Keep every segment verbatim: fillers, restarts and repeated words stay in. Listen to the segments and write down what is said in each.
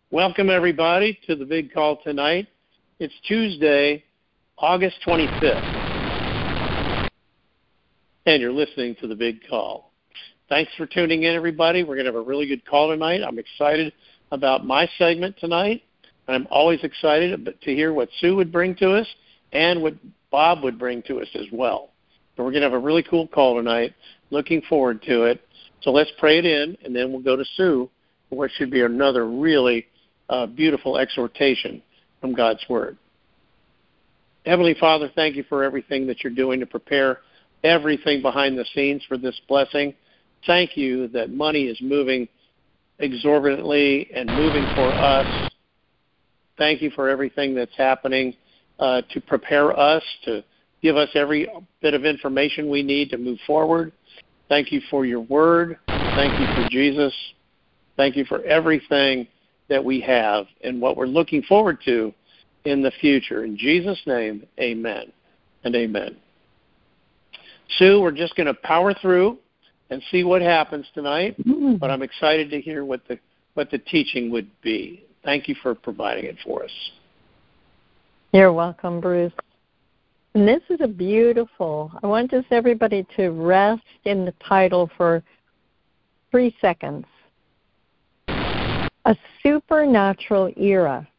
Welcome, everybody, to the big call tonight. It's Tuesday, August twenty-fifth, and you're listening to the big call. Thanks for tuning in, everybody. We're going to have a really good call tonight. I'm excited about my segment tonight. I'm always excited to hear what Sue would bring to us and what Bob would bring to us as well. So we're going to have a really cool call tonight. Looking forward to it. So let's pray it in, and then we'll go to Sue for what should be another really uh, beautiful exhortation from God's Word. Heavenly Father, thank you for everything that you're doing to prepare everything behind the scenes for this blessing. Thank you that money is moving exorbitantly and moving for us. Thank you for everything that's happening uh, to prepare us, to give us every bit of information we need to move forward. Thank you for your word. Thank you for Jesus. Thank you for everything that we have and what we're looking forward to in the future. In Jesus' name, amen and amen. Sue, we're just going to power through and see what happens tonight, mm-hmm. but I'm excited to hear what the what the teaching would be. Thank you for providing it for us. You're welcome, Bruce. And this is a beautiful, I want just everybody to rest in the title for three seconds. A supernatural era.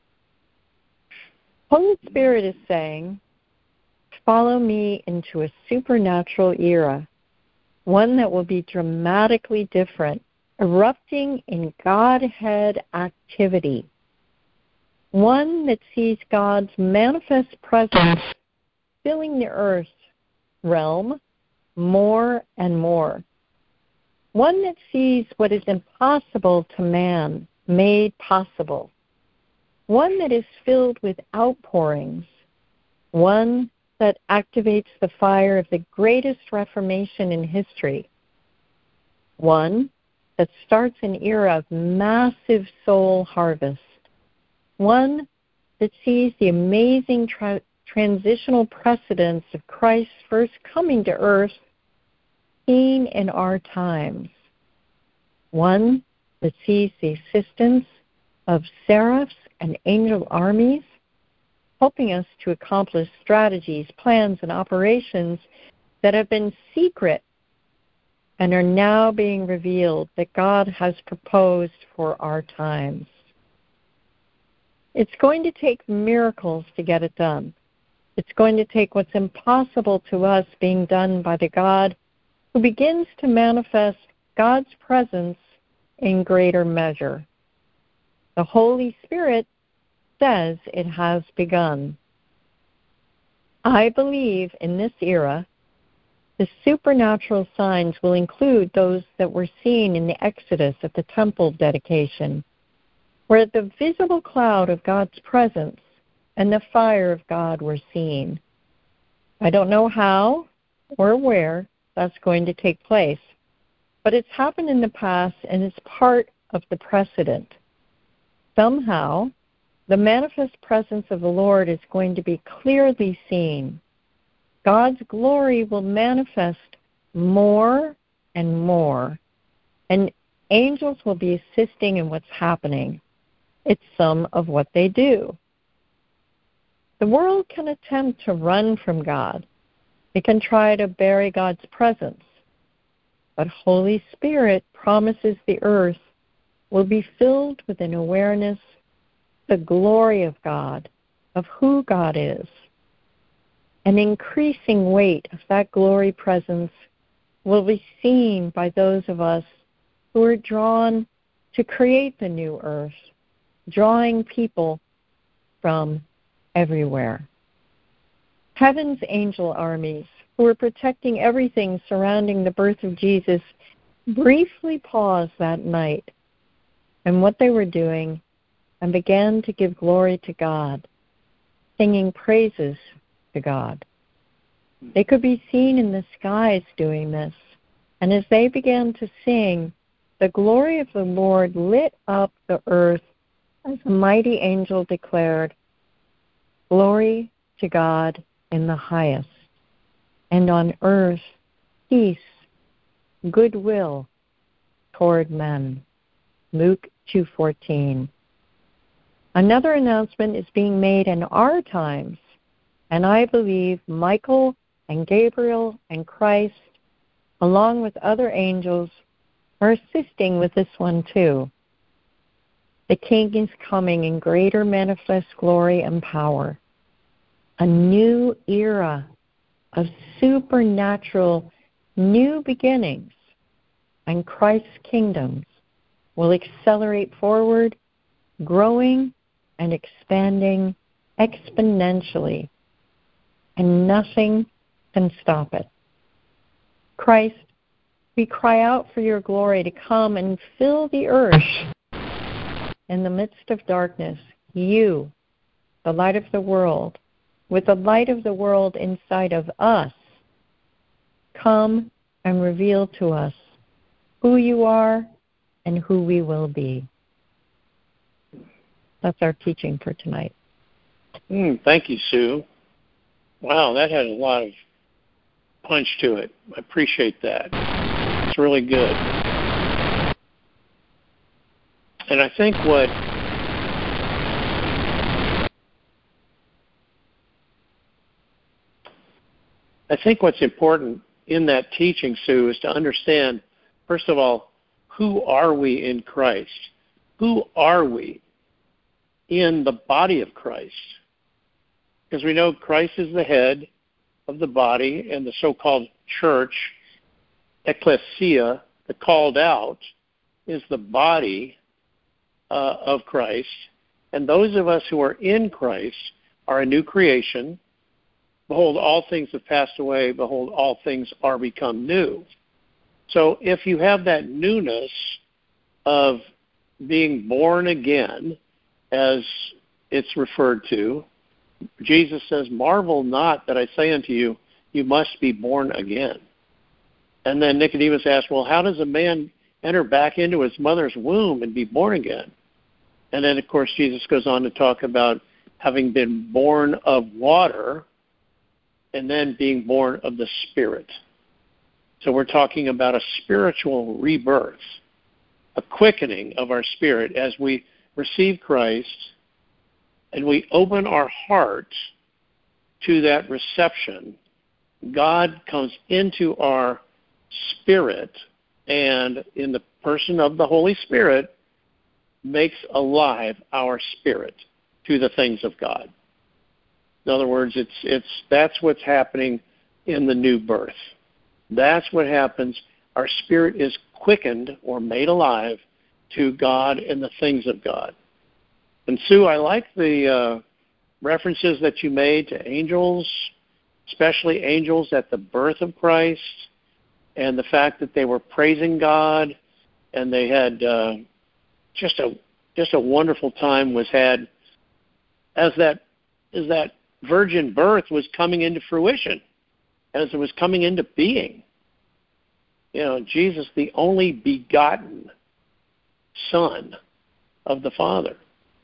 Holy Spirit is saying, follow me into a supernatural era, one that will be dramatically different, erupting in Godhead activity, one that sees God's manifest presence filling the earth realm more and more. One that sees what is impossible to man made possible. One that is filled with outpourings. One that activates the fire of the greatest reformation in history. One that starts an era of massive soul harvest. One that sees the amazing tra- transitional precedence of Christ's first coming to earth seen in our times. One that sees the assistance of seraphs and angel armies, helping us to accomplish strategies, plans, and operations that have been secret and are now being revealed that God has proposed for our times. It's going to take miracles to get it done. It's going to take what's impossible to us being done by the God who begins to manifest God's presence in greater measure. The Holy Spirit says it has begun. I believe in this era, the supernatural signs will include those that were seen in the Exodus at the temple dedication, where the visible cloud of God's presence and the fire of God were seen. I don't know how or where that's going to take place, but it's happened in the past and it's part of the precedent. Somehow, the manifest presence of the Lord is going to be clearly seen. God's glory will manifest more and more, and angels will be assisting in what's happening. It's some of what they do. The world can attempt to run from God. It can try to bury God's presence. But Holy Spirit promises the earth will be filled with an awareness, the glory of God, of who God is. An increasing weight of that glory presence will be seen by those of us who are drawn to create the new earth, drawing people from everywhere. Heaven's angel armies, who are protecting everything surrounding the birth of Jesus, briefly paused that night and what they were doing and began to give glory to God, singing praises to God. They could be seen in the skies doing this, and as they began to sing, the glory of the Lord lit up the earth as a mighty angel declared, "Glory to God in the highest, and on earth peace, goodwill toward men." Luke two fourteen. Another announcement is being made in our times, and I believe Michael and Gabriel and Christ, along with other angels, are assisting with this one too. The King is coming in greater manifest glory and power. A new era of supernatural new beginnings, and Christ's kingdoms will accelerate forward, growing and expanding exponentially, and nothing can stop it. Christ, we cry out for your glory to come and fill the earth. In the midst of darkness, you, the light of the world, with the light of the world inside of us, come and reveal to us who you are and who we will be. That's our teaching for tonight. Mm, thank you, Sue. Wow, that had a lot of punch to it. I appreciate that. It's really good. And I think what I think what's important in that teaching, Sue, is to understand, first of all, who are we in Christ? Who are we in the body of Christ? Because we know Christ is the head of the body, and the so-called church, ecclesia, the called out, is the body uh, of Christ. And those of us who are in Christ are a new creation. Behold, all things have passed away. Behold, all things are become new. So if you have that newness of being born again, as it's referred to, Jesus says, marvel not that I say unto you, you must be born again. And then Nicodemus asked, well, how does a man enter back into his mother's womb and be born again? And then, of course, Jesus goes on to talk about having been born of water and then being born of the Spirit. So we're talking about a spiritual rebirth, a quickening of our spirit as we receive Christ and we open our heart to that reception. God comes into our spirit, and in the person of the Holy Spirit makes alive our spirit to the things of God. In other words, it's it's that's what's happening in the new birth. That's what happens. Our spirit is quickened or made alive to God and the things of God. And Sue, I like the uh, references that you made to angels, especially angels at the birth of Christ, and the fact that they were praising God, and they had uh, just a just a wonderful time was had as that as that virgin birth was coming into fruition, as it was coming into being. You know, Jesus, the only begotten Son of the Father.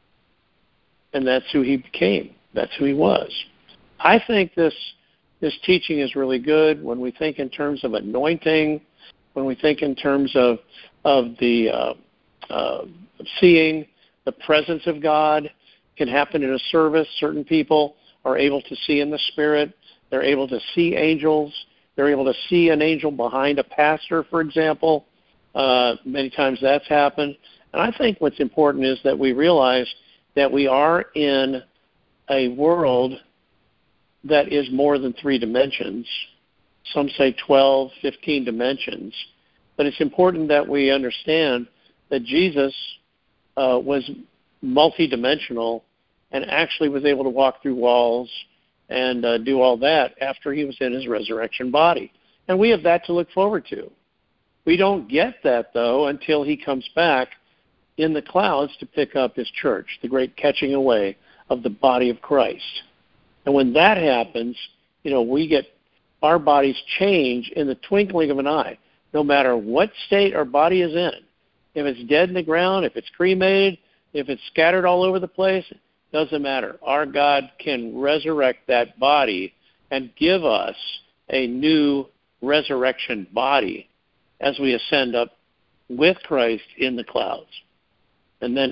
And that's who he became. That's who he was. I think this this teaching is really good when we think in terms of anointing, when we think in terms of of the uh, uh, seeing the presence of God. Can happen in a service. Certain people are able to see in the Spirit. They're able to see angels. They're able to see an angel behind a pastor, for example. Uh, many times that's happened. And I think what's important is that we realize that we are in a world that is more than three dimensions. Some say twelve, fifteen dimensions. But it's important that we understand that Jesus uh, was multidimensional and actually was able to walk through walls and uh, do all that after he was in his resurrection body. And we have that to look forward to. We don't get that, though, until he comes back in the clouds to pick up his church, the great catching away of the body of Christ. And when that happens, you know, we get our bodies change in the twinkling of an eye, no matter what state our body is in. If it's dead in the ground, if it's cremated, if it's scattered all over the place, doesn't matter. Our God can resurrect that body and give us a new resurrection body as we ascend up with Christ in the clouds. And then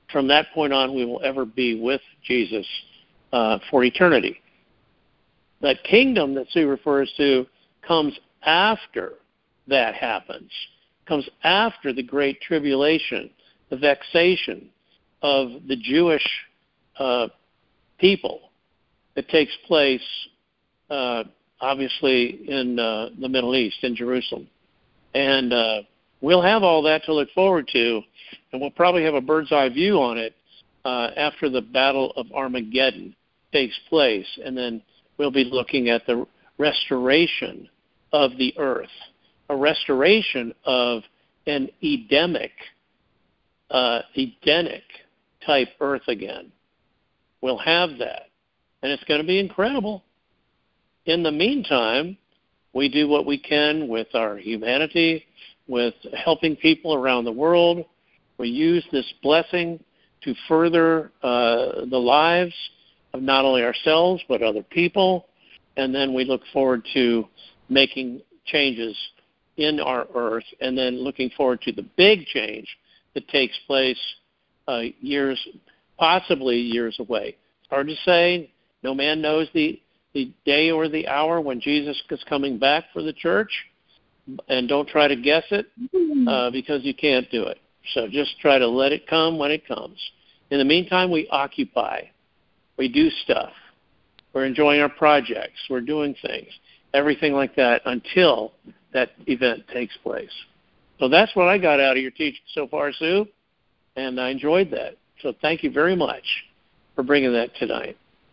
from that point on, we will ever be with Jesus uh, for eternity. That kingdom that Sue refers to comes after that happens, comes after the great tribulation, the vexation of the Jewish uh, people that takes place, uh, obviously, in uh, the Middle East, in Jerusalem. And uh, we'll have all that to look forward to, and we'll probably have a bird's eye view on it uh, after the Battle of Armageddon takes place, and then we'll be looking at the restoration of the earth, a restoration of an Edenic, uh, Edenic type earth again. We'll have that, and it's going to be incredible. In the meantime, we do what we can with our humanity, with helping people around the world. We use this blessing to further uh, the lives of not only ourselves but other people, and then we look forward to making changes in our earth, and then looking forward to the big change that takes place uh, years, possibly years away. It's hard to say. No man knows the, the day or the hour when Jesus is coming back for the church, and don't try to guess it uh, because you can't do it. So just try to let it come when it comes. In the meantime, we occupy. We do stuff. We're enjoying our projects. We're doing things, everything like that until that event takes place. So that's what I got out of your teaching so far, Sue, and I enjoyed that. So thank you very much for bringing that tonight.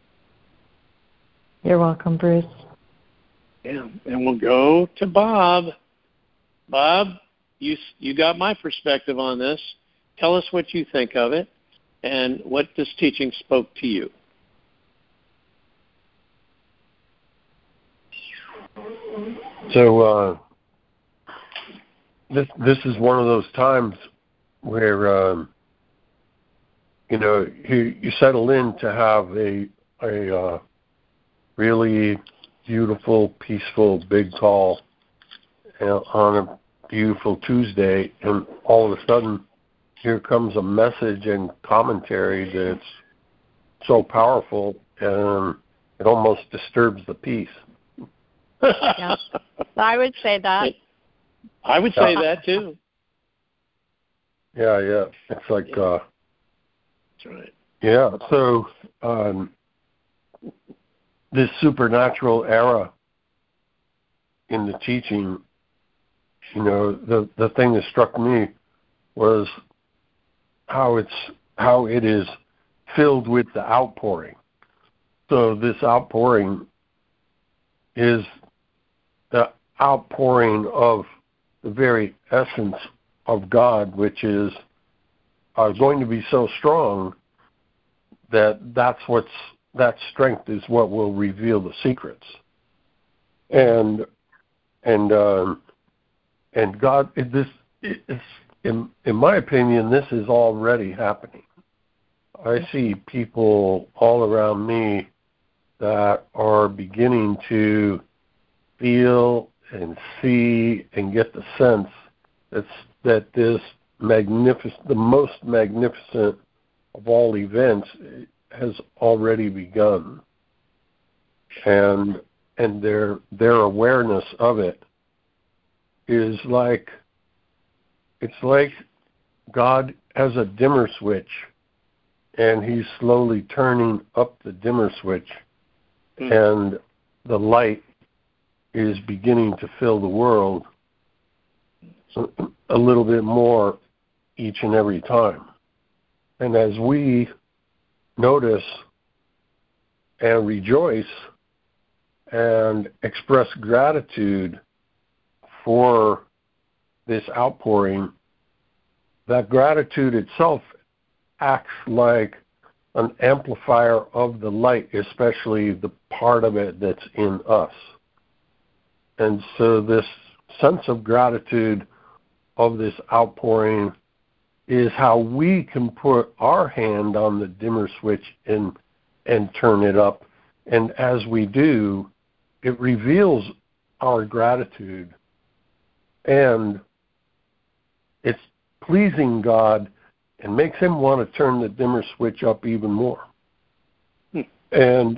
You're welcome, Bruce. Yeah, and we'll go to Bob. Bob, you you got my perspective on this. Tell us what you think of it and what this teaching spoke to you. So uh, this this is one of those times where um, you know you, you settle in to have a a uh, really beautiful, peaceful, big call uh, on a beautiful Tuesday, and all of a sudden here comes a message and commentary that's so powerful, and it almost disturbs the peace. Yeah, I would say that. I would say that too. Yeah, yeah. It's like, yeah. uh, That's right. Yeah, so um, this supernatural era in the teaching, you know, the the thing that struck me was how it's how it is filled with the outpouring. So this outpouring is the outpouring of the very essence of God, which is uh, going to be so strong that that's what's that strength is what will reveal the secrets. And and um, and God, this is in in my opinion, this is already happening. I see people all around me that are beginning to feel and see and get the sense that's, that this magnificent, the most magnificent of all events has already begun. And and their their awareness of it is like, it's like God has a dimmer switch and he's slowly turning up the dimmer switch, mm. and the light is beginning to fill the world a little bit more each and every time. And as we notice and rejoice and express gratitude for this outpouring, that gratitude itself acts like an amplifier of the light, especially the part of it that's in us. And so this sense of gratitude of this outpouring is how we can put our hand on the dimmer switch and and turn it up. And as we do, it reveals our gratitude. And it's pleasing God and makes him want to turn the dimmer switch up even more. Hmm. And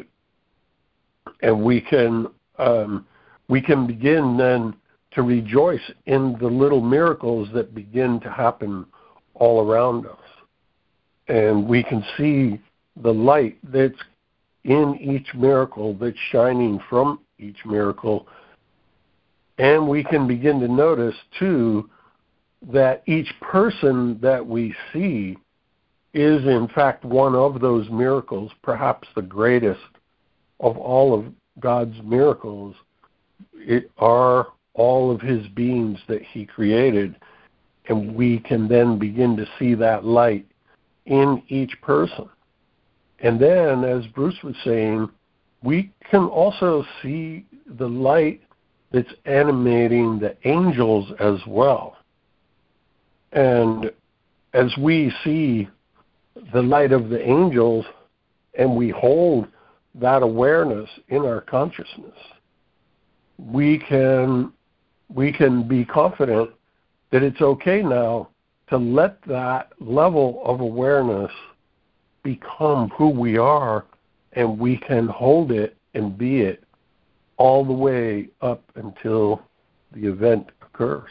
and we can um, we can begin then to rejoice in the little miracles that begin to happen all around us. And we can see the light that's in each miracle, that's shining from each miracle. And we can begin to notice, too, that each person that we see is, in fact, one of those miracles, perhaps the greatest of all of God's miracles. It are all of his beings that he created, and we can then begin to see that light in each person. And then, as Bruce was saying, we can also see the light that's animating the angels as well. And as we see the light of the angels and we hold that awareness in our consciousness, we can we can be confident that it's okay now to let that level of awareness become who we are, and we can hold it and be it all the way up until the event occurs.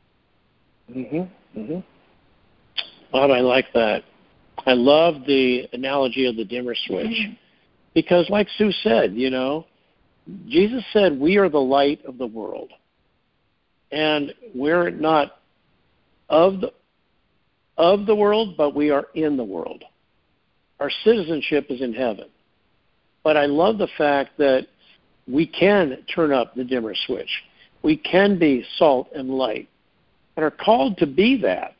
Mm-hmm. Mm-hmm. Bob, I like that. I love the analogy of the dimmer switch because, like Sue said, you know, Jesus said we are the light of the world, and we're not of the of the world, but we are in the world. Our citizenship is in heaven. But I love the fact that we can turn up the dimmer switch. We can be salt and light and are called to be that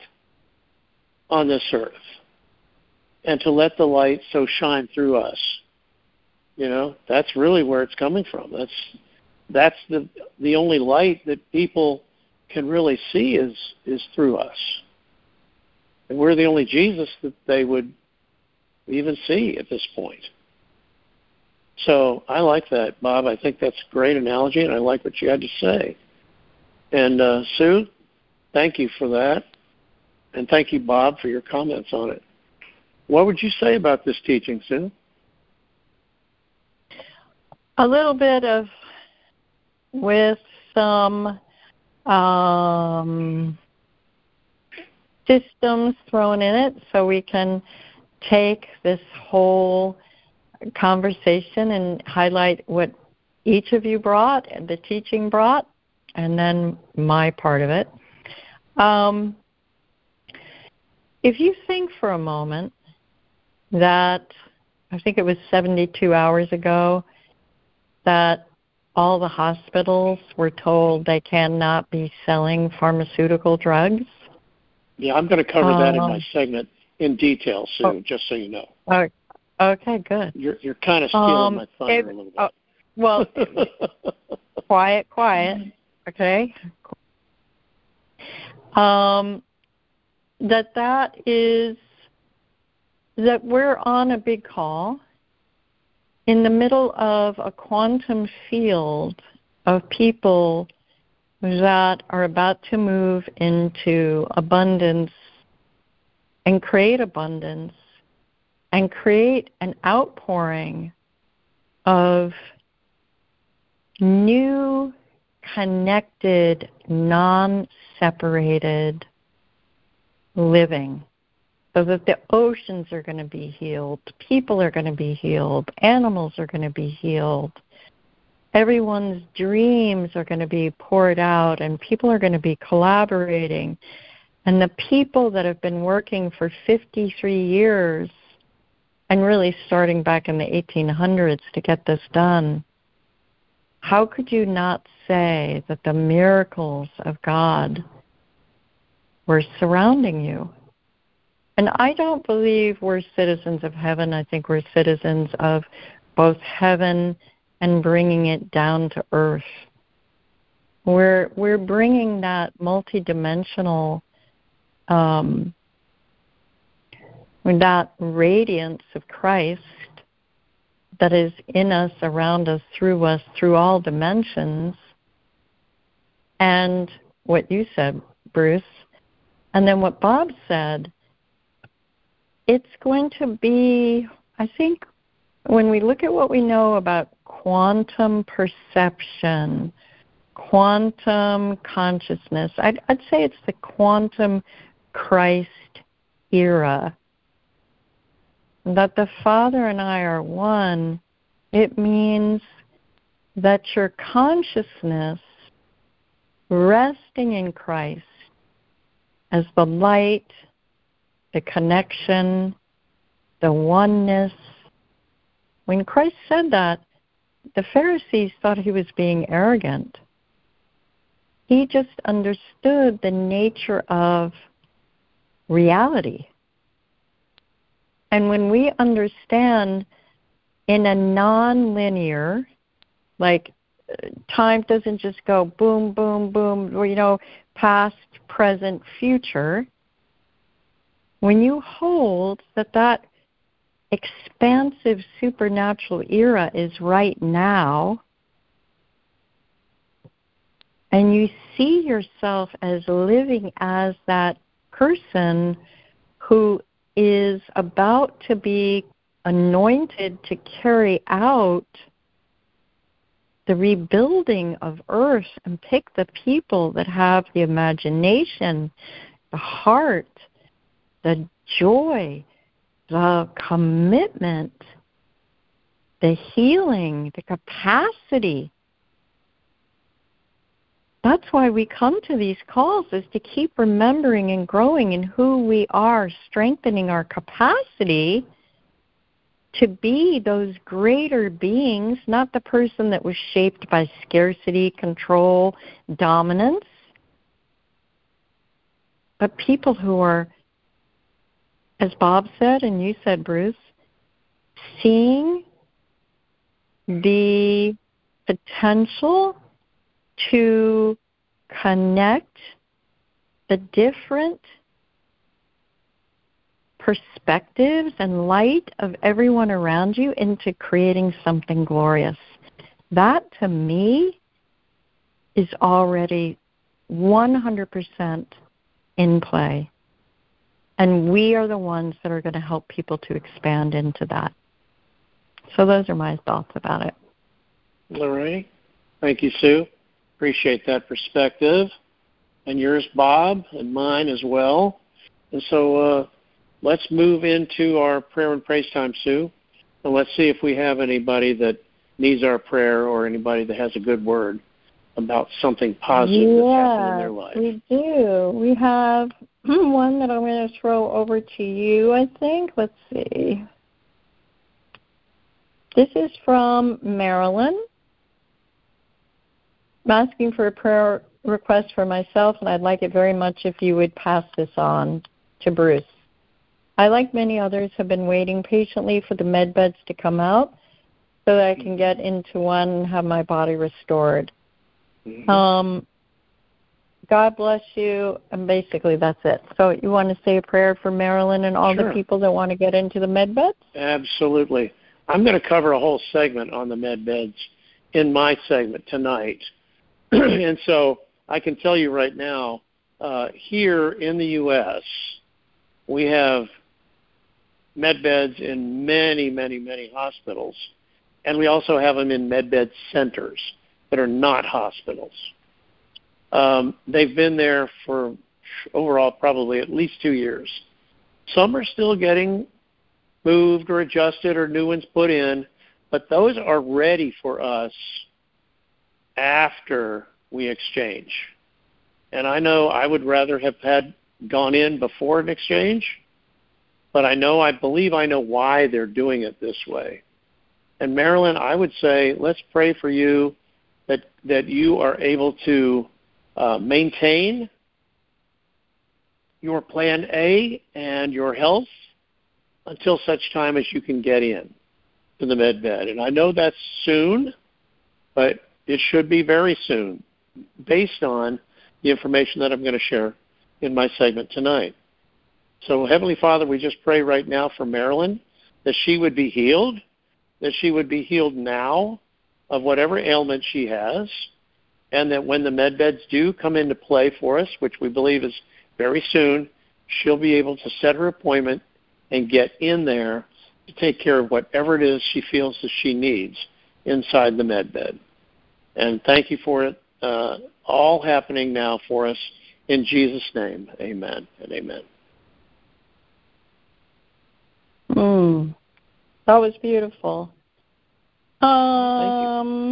on this earth and to let the light so shine through us. You know, that's really where it's coming from. That's that's the the only light that people can really see is is through us. And we're the only Jesus that they would even see at this point. So I like that, Bob. I think that's a great analogy, and I like what you had to say. And uh, Sue, thank you for that. And thank you, Bob, for your comments on it. What would you say about this teaching, Sue? A little bit of, with some um, systems thrown in it so we can take this whole conversation and highlight what each of you brought and the teaching brought, and then my part of it. Um, if you think for a moment that, I think it was seventy-two hours ago, that all the hospitals were told they cannot be selling pharmaceutical drugs. Yeah, I'm going to cover that um, in my segment in detail, Sue, oh, just so you know. Oh, okay, good. You're you're kind of stealing um, my thunder if, a little bit. Oh, well, quiet, quiet, okay? Um, that that is, that we're on a big call in the middle of a quantum field of people that are about to move into abundance and create abundance and create an outpouring of new, connected, non-separated living, so that the oceans are going to be healed, people are going to be healed, animals are going to be healed, everyone's dreams are going to be poured out, and people are going to be collaborating. And the people that have been working for fifty-three years, and really starting back in the eighteen hundreds to get this done, how could you not say that the miracles of God were surrounding you? And I don't believe we're citizens of heaven. I think we're citizens of both heaven and bringing it down to earth. We're we're bringing that multidimensional, um, that radiance of Christ that is in us, around us, through us, through all dimensions. And what you said, Bruce, and then what Bob said, it's going to be, I think, when we look at what we know about quantum perception, quantum consciousness, I'd, I'd say it's the quantum Christ era. That the Father and I are one, it means that your consciousness resting in Christ as the light, the connection, the oneness. When Christ said that, the Pharisees thought he was being arrogant. He just understood the nature of reality. And when we understand in a non-linear, like time doesn't just go boom, boom, boom, or, you know, past, present, future, when you hold that that expansive supernatural era is right now, and you see yourself as living as that person who is about to be anointed to carry out the rebuilding of earth and pick the people that have the imagination, the heart, the joy, the commitment, the healing, the capacity. That's why we come to these calls, is to keep remembering and growing in who we are, strengthening our capacity to be those greater beings, not the person that was shaped by scarcity, control, dominance, but people who are, as Bob said and you said, Bruce, seeing the potential to connect the different perspectives and light of everyone around you into creating something glorious. That, to me, is already one hundred percent in play. And we are the ones that are going to help people to expand into that. So those are my thoughts about it. All right. Thank you, Sue. Appreciate that perspective. And yours, Bob, and mine as well. And so uh, let's move into our prayer and praise time, Sue. And let's see if we have anybody that needs our prayer or anybody that has a good word about something positive yeah, that's happened in their life. We do. We have one that I'm going to throw over to you, I think. Let's see. This is from Marilyn. I'm asking for a prayer request for myself, and I'd like it very much if you would pass this on to Bruce. I, like many others, have been waiting patiently for the med beds to come out so that I can get into one and have my body restored. Mm-hmm. Um, God bless you, and basically that's it. So you want to say a prayer for Marilyn and all Sure. the people that want to get into the med beds? Absolutely. I'm going to cover a whole segment on the med beds in my segment tonight. And so I can tell you right now, uh, here in the U S, we have med beds in many, many, many hospitals, and we also have them in med bed centers that are not hospitals. Um, they've been there for overall probably at least two years. Some are still getting moved or adjusted or new ones put in, but those are ready for us after we exchange. And I know I would rather have had gone in before an exchange, but I know, I believe I know why they're doing it this way. And Marilyn, I would say let's pray for you that, that you are able to uh, maintain your plan A and your health until such time as you can get in to the med bed. And I know that's soon, but it should be very soon based on the information that I'm going to share in my segment tonight. So, Heavenly Father, we just pray right now for Marilyn that she would be healed, that she would be healed now of whatever ailment she has, and that when the med beds do come into play for us, which we believe is very soon, she'll be able to set her appointment and get in there to take care of whatever it is she feels that she needs inside the med bed. And thank you for it uh, all happening now for us in Jesus' name. Amen and amen. Mm, that was beautiful. Um,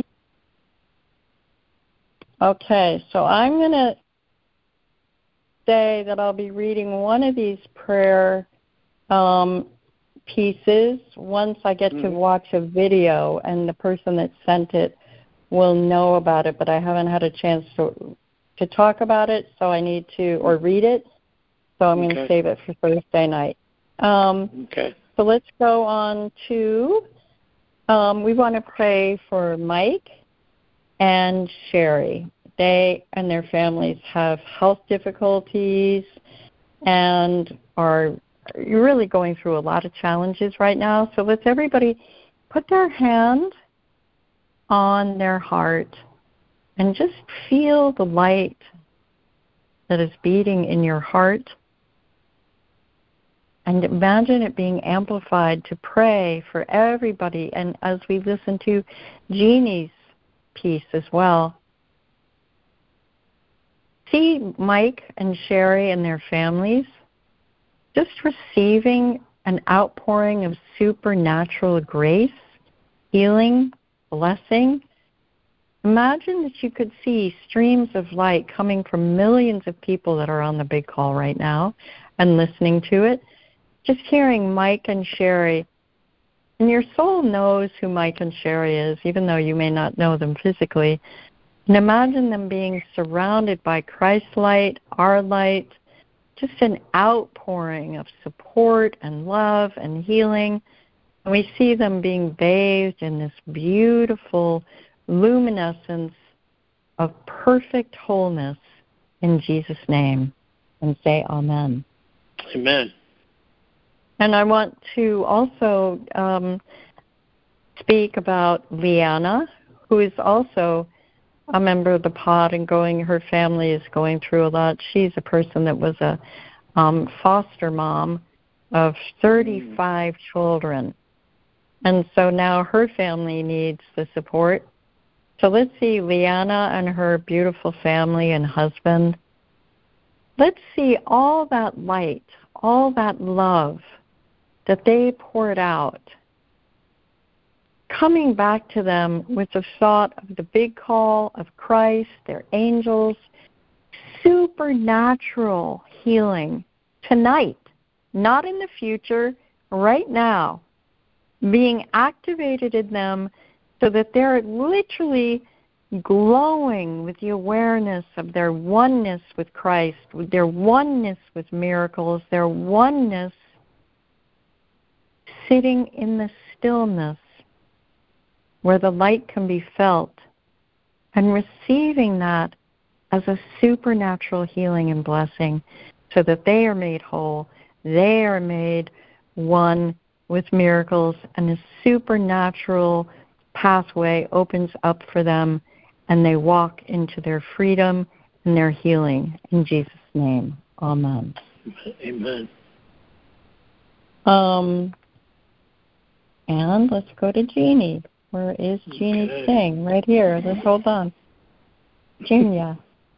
okay, so I'm going to say that I'll be reading one of these prayer um, pieces once I get mm-hmm. to watch a video, and the person that sent it will know about it, but I haven't had a chance to to talk about it, so I need to, or read it, so I'm okay. going to save it for Thursday night. Um, okay. So let's go on to, um, we want to pray for Mike and Sherry. They and their families have health difficulties and are really going through a lot of challenges right now. So let's everybody put their hand on their heart and just feel the light that is beating in your heart. And imagine it being amplified to pray for everybody. And as we listen to Jeannie's piece as well, see Mike and Sherry and their families just receiving an outpouring of supernatural grace, healing, blessing. Imagine that you could see streams of light coming from millions of people that are on the big call right now and listening to it. Just hearing Mike and Sherry, and your soul knows who Mike and Sherry is, even though you may not know them physically. And imagine them being surrounded by Christ's light, our light, just an outpouring of support and love and healing. And we see them being bathed in this beautiful luminescence of perfect wholeness in Jesus' name. And say amen. Amen. And I want to also um, speak about Leanna, who is also a member of the pod and going, her family is going through a lot. She's a person that was a um, foster mom of thirty-five children. And so now her family needs the support. So let's see Leanna and her beautiful family and husband. Let's see all that light, all that love that they poured out, coming back to them with the thought of the big call of Christ, their angels, supernatural healing tonight, not in the future, right now, being activated in them so that they're literally glowing with the awareness of their oneness with Christ, with their oneness with miracles, their oneness sitting in the stillness where the light can be felt, and receiving that as a supernatural healing and blessing so that they are made whole, they are made one with miracles, and a supernatural pathway opens up for them, and they walk into their freedom and their healing. In Jesus' name, amen. Amen. Um, and let's go to Jeannie. Where is Jeannie's okay. thing? Right here. Let's hold on. Jeannie.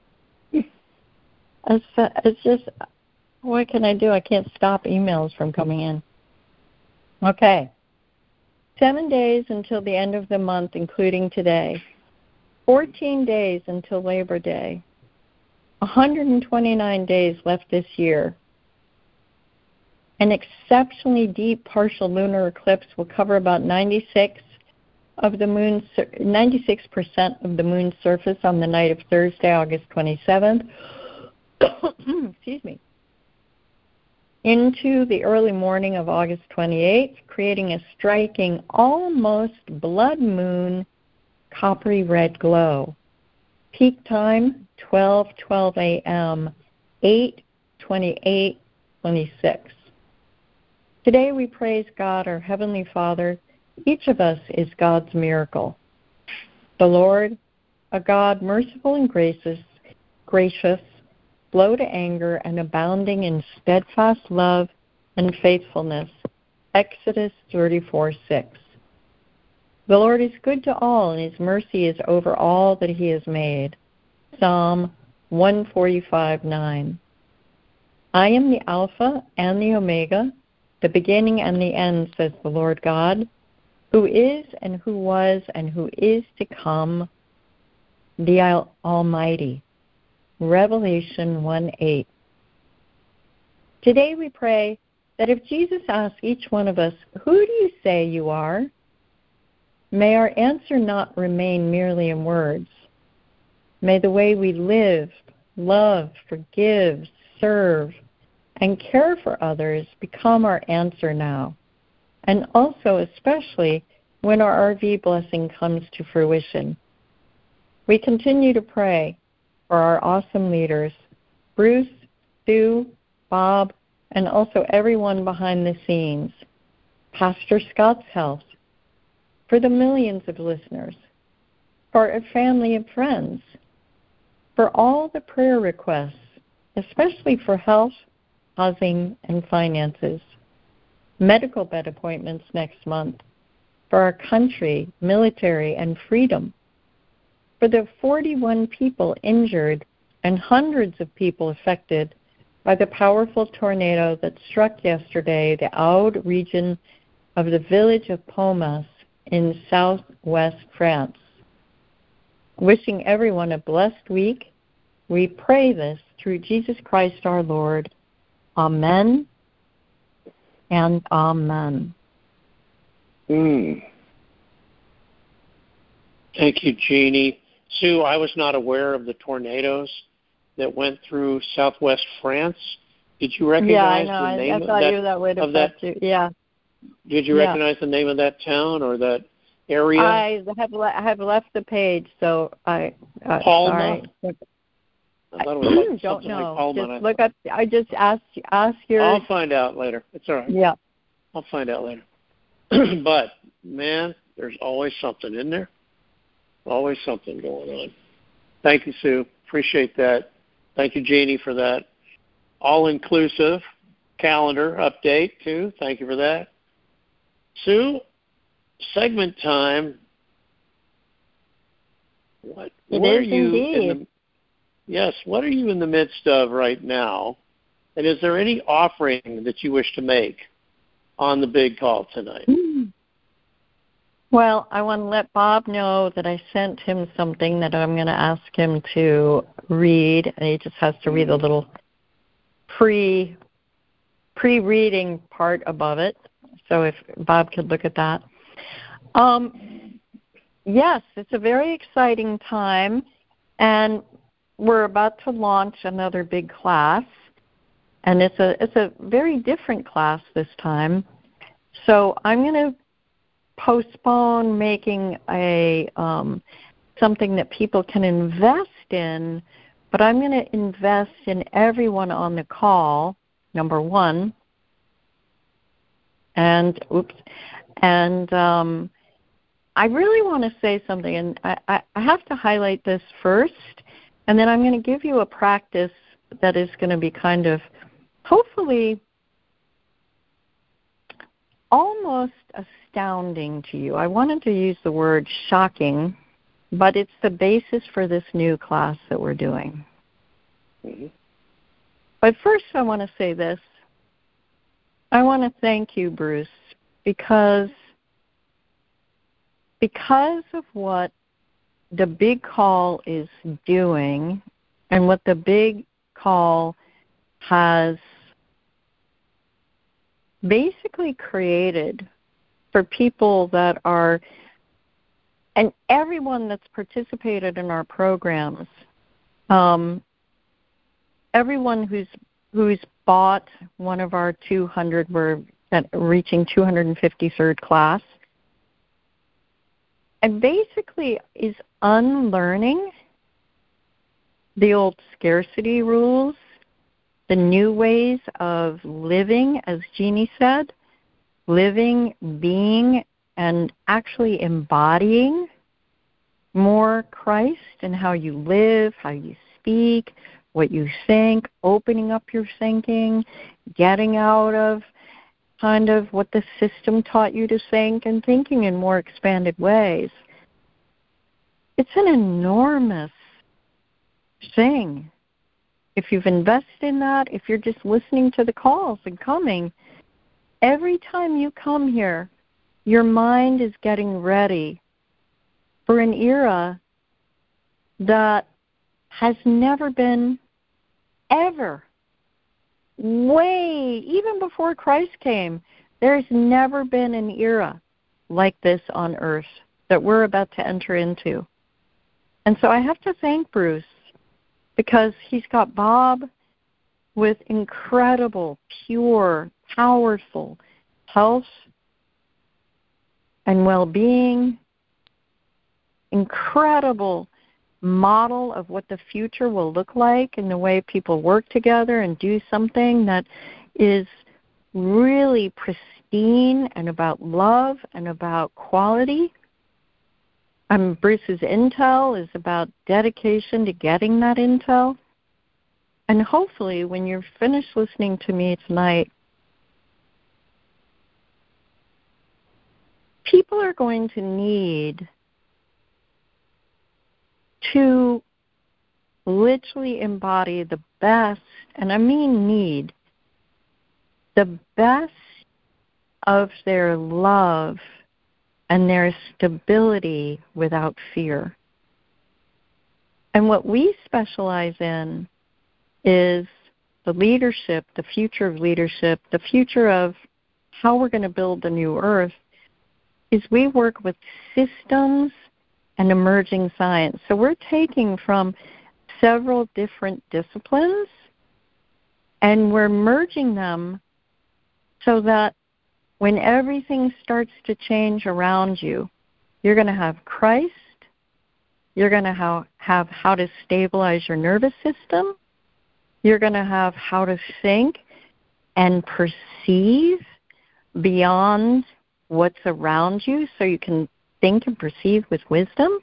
It's, uh, it's just, what can I do? I can't stop emails from coming in. Okay. Seven days until the end of the month, including today. Fourteen days until Labor Day. one hundred twenty-nine days left this year. An exceptionally deep partial lunar eclipse will cover about ninety-six of the moon's ninety-six percent of the moon's surface on the night of Thursday, August twenty-seventh. Excuse me. Into the early morning of August twenty-eighth, creating a striking, almost blood moon, coppery red glow. Peak time twelve twelve a.m., eight twenty-eight twenty-six. Today we praise God, our Heavenly Father. Each of us is God's miracle. The Lord, a God merciful and gracious, gracious, slow to anger, and abounding in steadfast love, and faithfulness. Exodus thirty-four six. The Lord is good to all, and his mercy is over all that he has made. Psalm one forty-five nine. I am the Alpha and the Omega, the beginning and the end, says the Lord God, who is and who was and who is to come, the Almighty. Revelation one eight. Today we pray that if Jesus asks each one of us, who do you say you are? May our answer not remain merely in words. May the way we live, love, forgive, serve, and care for others become our answer now, and also especially when our R V blessing comes to fruition. We continue to pray for our awesome leaders, Bruce, Sue, Bob, and also everyone behind the scenes, Pastor Scott's health, for the millions of listeners, for our family and friends, for all the prayer requests, especially for health, housing, and finances, medical bed appointments next month, for our country, military, and freedom, for the forty-one people injured and hundreds of people affected by the powerful tornado that struck yesterday the Aude region of the village of Pomas in southwest France. Wishing everyone a blessed week, we pray this through Jesus Christ our Lord. Amen and amen. Mm. Thank you, Jeannie. Sue, I was not aware of the tornadoes that went through southwest France. Did you recognize yeah, I know. the name I, I thought of that? you that would of that? You. Yeah. Did you yeah. recognize the name of that town or that area? I have le- I have left the page, so I. Uh, Palma. Sorry. I thought it was like I don't something know. like Palma. Just look up. I just asked ask your. I'll find out later. It's all right. Yeah. I'll find out later. But man, there's always something in there. Always something going on. Thank you, Sue. Appreciate that. Thank you, Jeannie, for that all-inclusive calendar update, too. Thank you for that. Sue, segment time. What, it what is are you indeed. in the, yes, what are you in the midst of right now? And is there any offering that you wish to make on the big call tonight? Well, I want to let Bob know that I sent him something that I'm going to ask him to read, and he just has to read the little pre pre-reading part above it. So if Bob could look at that. Um, yes, it's a very exciting time, and we're about to launch another big class, and it's a it's a very different class this time. So I'm going to postpone making a um, something that people can invest in, but I'm going to invest in everyone on the call, number one. And oops, and um, I really want to say something, and I, I, I have to highlight this first, and then I'm going to give you a practice that is going to be kind of, hopefully, almost astounding to you. I wanted to use the word shocking, but it's the basis for this new class that we're doing. Mm-hmm. But first I want to say this. I want to thank you, Bruce, because because of what the big call is doing and what the big call has basically created for people that are, and everyone that's participated in our programs, um, everyone who's who's bought one of our two hundred, we're at reaching two hundred fifty-third class, and basically is unlearning the old scarcity rules, the new ways of living, as Jeannie said, living, being, and actually embodying more Christ in how you live, how you speak, what you think, opening up your thinking, getting out of kind of what the system taught you to think and thinking in more expanded ways. It's an enormous thing. If you've invested in that, if you're just listening to the calls and coming, every time you come here, your mind is getting ready for an era that has never been ever. Way, even before Christ came, there's never been an era like this on earth that we're about to enter into. And so I have to thank Bruce because he's got Bob with incredible, pure, powerful health and well-being, incredible model of what the future will look like and the way people work together and do something that is really pristine and about love and about quality. Um, Bruce's intel is about dedication to getting that intel. And hopefully when you're finished listening to me tonight, people are going to need to literally embody the best, and I mean need, the best of their love and their stability without fear. And what we specialize in is the leadership, the future of leadership, the future of how we're going to build the new earth, is we work with systems and emerging science. So we're taking from several different disciplines and we're merging them so that when everything starts to change around you, you're going to have Christ, you're going to have, have how to stabilize your nervous system, you're going to have how to think and perceive beyond what's around you so you can think and perceive with wisdom.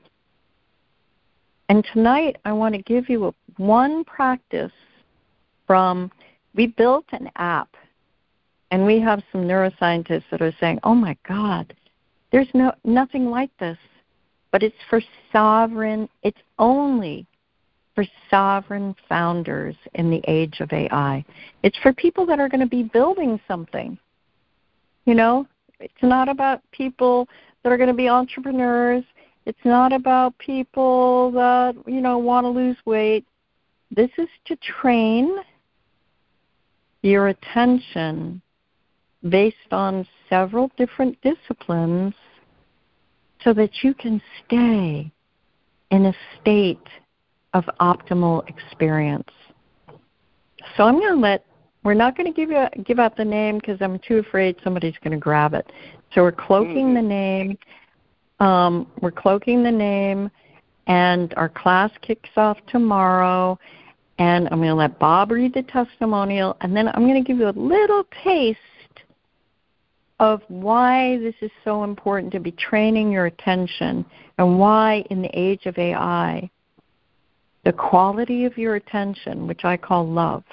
And tonight I want to give you a, one practice from, we built an app, and we have some neuroscientists that are saying, oh my God, there's no nothing like this. But it's for sovereign, it's only for sovereign founders in the age of A I. It's for people that are going to be building something. You know, it's not about people that are going to be entrepreneurs. It's not about people that, you know, want to lose weight. This is to train your attention based on several different disciplines so that you can stay in a state of optimal experience. So I'm going to let, we're not going to give you give out the name because I'm too afraid somebody's going to grab it. So we're cloaking mm-hmm. the name. Um, we're cloaking the name, and our class kicks off tomorrow. And I'm going to let Bob read the testimonial, and then I'm going to give you a little taste of why this is so important to be training your attention and why in the age of A I, the quality of your attention, which I call love,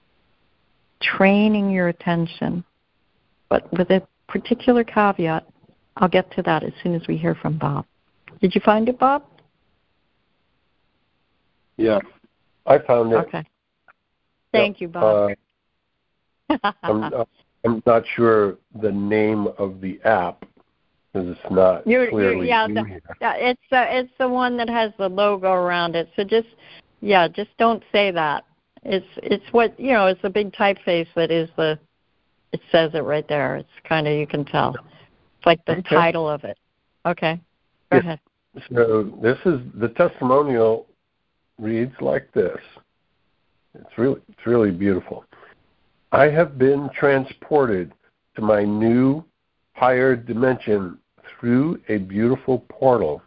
training your attention, but with a particular caveat. I'll get to that as soon as we hear from Bob. Did you find it, Bob? Yeah, I found it. Okay. Thank yeah, you, Bob. Uh, I'm, I'm not sure the name of the app because it's not you're, clearly you're, yeah, in the, here. Yeah, it's uh, it's the one that has the logo around it. So just yeah, just don't say that. It's it's what you know. It's a big typeface that is the. It says it right there. It's kind of you can tell. It's like the okay. title of it. Okay, go yes. ahead. So this is the testimonial. Reads like this. It's really it's really beautiful. I have been transported to my new higher dimension through a beautiful portal.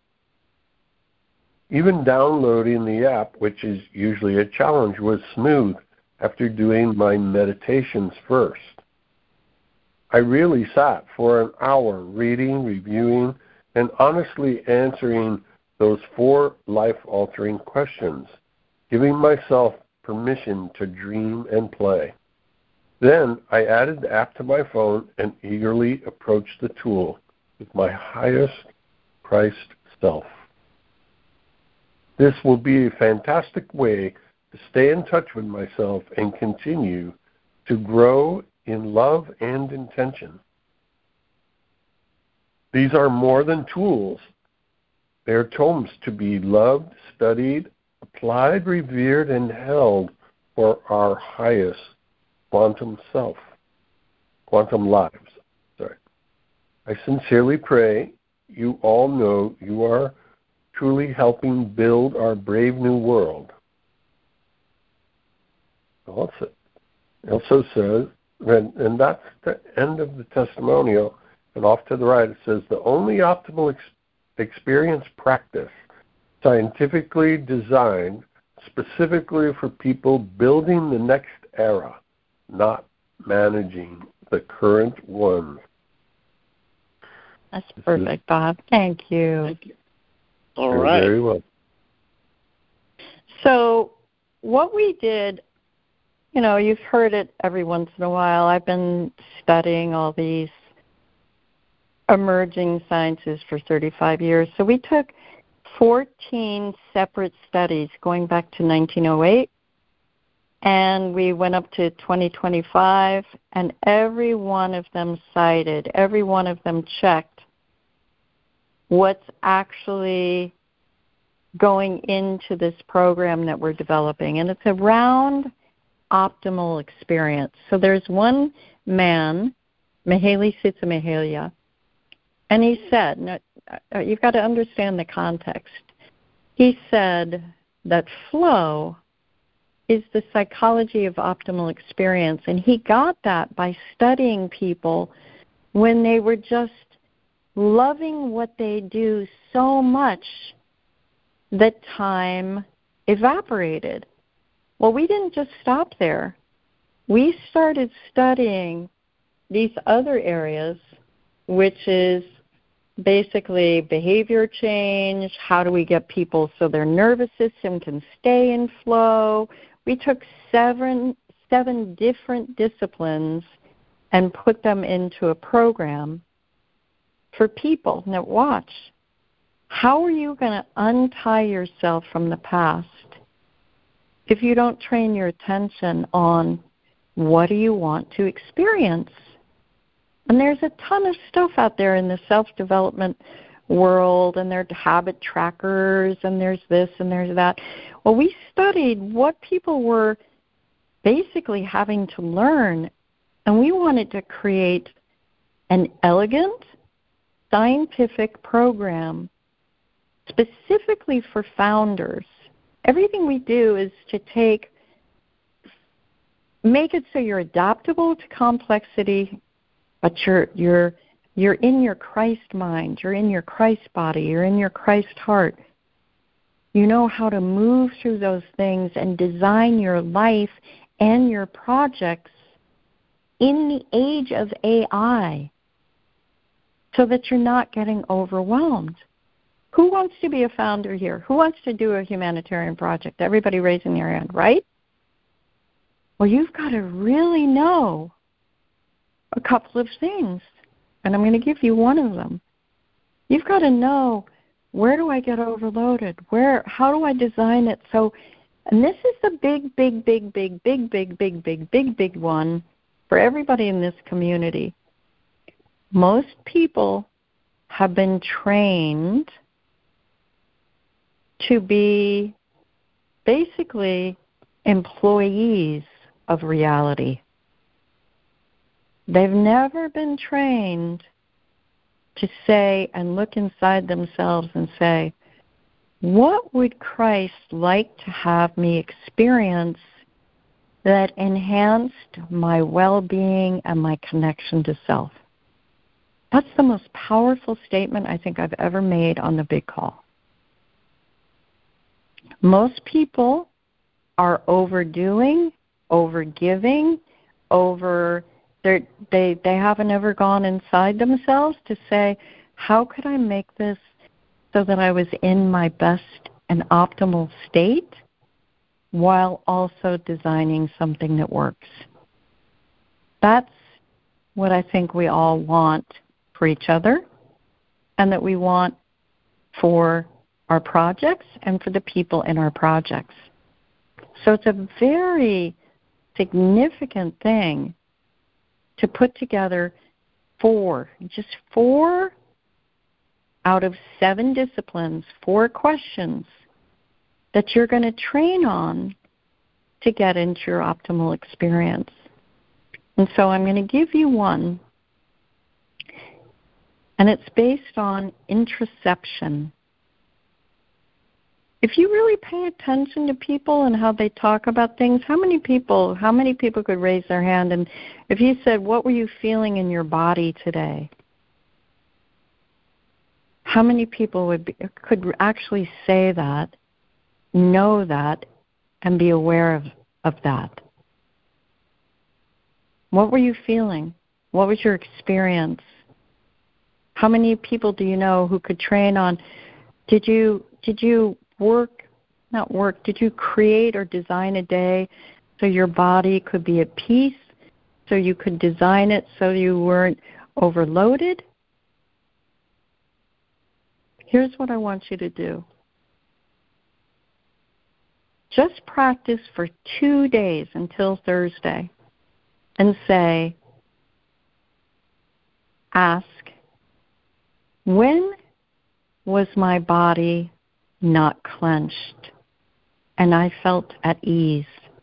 Even downloading the app, which is usually a challenge, was smooth after doing my meditations first. I really sat for an hour reading, reviewing, and honestly answering those four life-altering questions, giving myself permission to dream and play. Then I added the app to my phone and eagerly approached the tool with my highest priced self. This will be a fantastic way to stay in touch with myself and continue to grow in love and intention. These are more than tools. They are tomes to be loved, studied, applied, revered, and held for our highest quantum self, quantum lives. Sorry. I sincerely pray you all know you are truly helping build our brave new world. Also, it also says, and, and that's the end of the testimonial, and off to the right it says, the only optimal ex- experience practice scientifically designed specifically for people building the next era, not managing the current one. That's perfect, Bob. Thank you. Thank you. All very, right. Very well. So what we did, you know, you've heard it every once in a while. I've been studying all these emerging sciences for thirty-five years. So we took fourteen separate studies going back to nineteen oh eight, and we went up to twenty twenty-five, and every one of them cited, every one of them checked what's actually going into this program that we're developing. And it's around optimal experience. So there's one man, Mihaly Csikszentmihalyi, and he said, now, you've got to understand the context. He said that flow is the psychology of optimal experience, and he got that by studying people when they were just loving what they do so much that time evaporated. Well, we didn't just stop there. We started studying these other areas, which is basically behavior change, how do we get people so their nervous system can stay in flow. We took seven, seven different disciplines and put them into a program for people. Now watch. How are you going to untie yourself from the past if you don't train your attention on what do you want to experience? And there's a ton of stuff out there in the self-development world, and there are habit trackers, and there's this and there's that. Well, we studied what people were basically having to learn, and we wanted to create an elegant, scientific program specifically for founders. Everything we do is to take, make it so you're adaptable to complexity, but you're you're you're in your Christ mind, you're in your Christ body, you're in your Christ heart. You know how to move through those things and design your life and your projects in the age of A I so that you're not getting overwhelmed. Who wants to be a founder here? Who wants to do a humanitarian project? Everybody raising their hand, right? Well, you've got to really know a couple of things, and I'm going to give you one of them. You've got to know, where do I get overloaded? Where? How do I design it? So, and this is the big, big, big, big, big, big, big, big, big, big one for everybody in this community. Most people have been trained to be basically employees of reality. They've never been trained to say and look inside themselves and say, what would Christ like to have me experience that enhanced my well-being and my connection to self? That's the most powerful statement I think I've ever made on the big call. Most people are overdoing, overgiving, over they they they haven't ever gone inside themselves to say, how could I make this so that I was in my best and optimal state while also designing something that works? That's what I think we all want for each other, and that we want for our projects and for the people in our projects. So it's a very significant thing to put together four, just four out of seven disciplines, four questions that you're going to train on to get into your optimal experience. And so I'm going to give you one, and it's based on introspection. If you really pay attention to people and how they talk about things, how many people, how many people could raise their hand? And if you said, what were you feeling in your body today? How many people would be, could actually say that, know that, and be aware of, of that? What were you feeling? What was your experience? How many people do you know who could train on, did you did you work, not work, did you create or design a day so your body could be at peace, so you could design it so you weren't overloaded? Here's what I want you to do. Just practice for two days until Thursday and say, ask, when was my body not clenched and I felt at ease?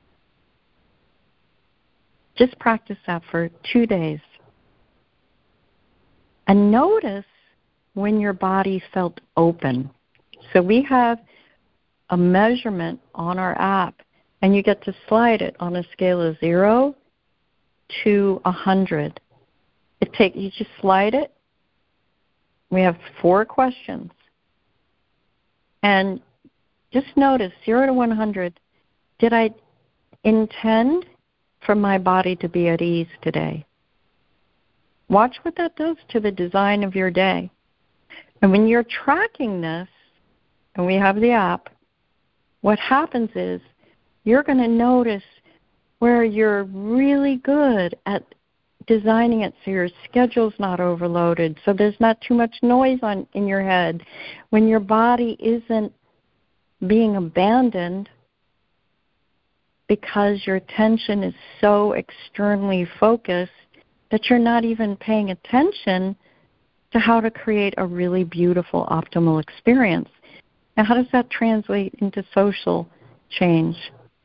Just practice that for two days. And notice when your body felt open. So we have a measurement on our app, and you get to slide it on a scale of zero to a hundred. It take you just slide it. We have four questions, and just notice zero to one hundred. Did I intend for my body to be at ease today? Watch what that does to the design of your day. And when you're tracking this, and we have the app, what happens is you're going to notice where you're really good at designing it so your schedule's not overloaded, so there's not too much noise on in your head. When your body isn't being abandoned because your attention is so externally focused that you're not even paying attention to how to create a really beautiful, optimal experience. Now, how does that translate into social change?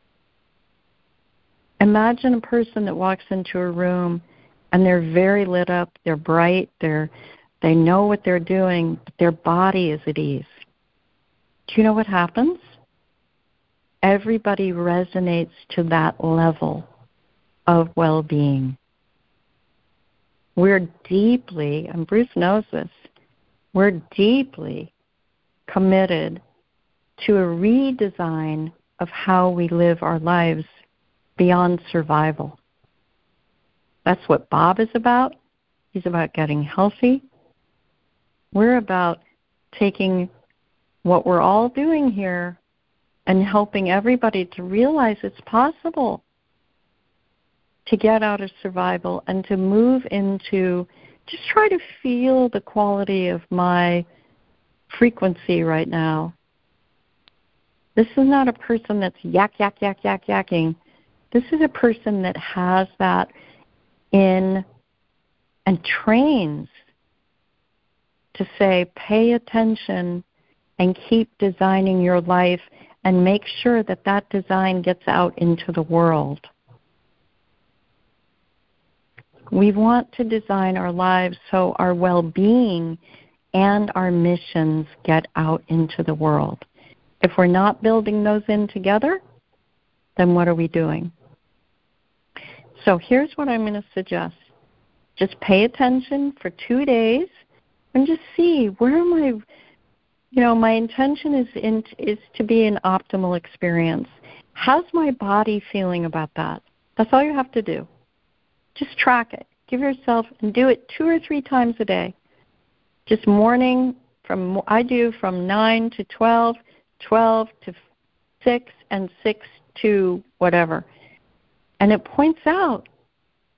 Imagine a person that walks into a room and they're very lit up, they're bright, they're, they know what they're doing, but their body is at ease. Do you know what happens? Everybody resonates to that level of well-being. We're deeply, and Bruce knows this, we're deeply committed to a redesign of how we live our lives beyond survival. That's what Bob is about. He's about getting healthy. We're about taking what we're all doing here and helping everybody to realize it's possible to get out of survival and to move into, just try to feel the quality of my frequency right now. This is not a person that's yak, yak, yak, yak, yakking. This is a person that has that in and trains to say, pay attention and keep designing your life and make sure that that design gets out into the world. We want to design our lives so our well-being and our missions get out into the world. If we're not building those in together, then what are we doing? So here's what I'm going to suggest. Just pay attention for two days and just see, where am I, you know, my intention is in, is to be an optimal experience. How's my body feeling about that? That's all you have to do. Just track it. Give yourself, and do it two or three times a day. Just morning, from I do from nine to twelve, twelve to six, and six to whatever. And it points out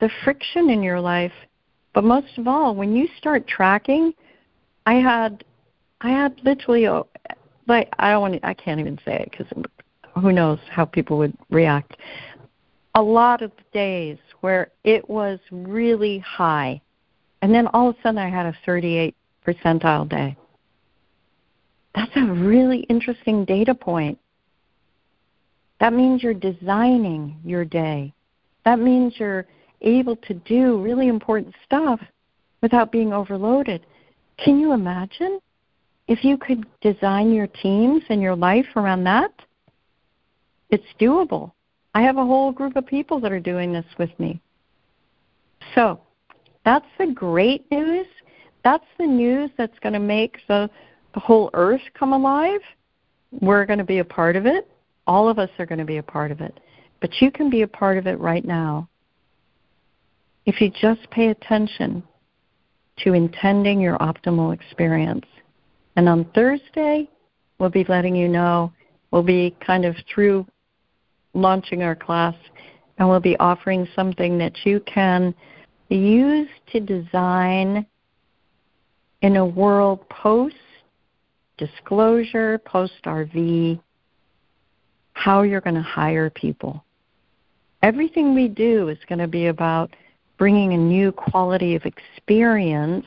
the friction in your life. But most of all, when you start tracking, I had, I had literally, a, like I don't want, to, I can't even say it because who knows how people would react. A lot of days where it was really high, and then all of a sudden I had a thirty-eight percentile day. That's a really interesting data point. That means you're designing your day. That means you're able to do really important stuff without being overloaded. Can you imagine if you could design your teams and your life around that? It's doable. I have a whole group of people that are doing this with me. So that's the great news. That's the news that's going to make the, the whole earth come alive. We're going to be a part of it. All of us are going to be a part of it. But you can be a part of it right now if you just pay attention to intending your optimal experience. And on Thursday, we'll be letting you know, we'll be kind of through launching our class, and we'll be offering something that you can use to design in a world post-disclosure, post-R V, how you're going to hire people. Everything we do is going to be about bringing a new quality of experience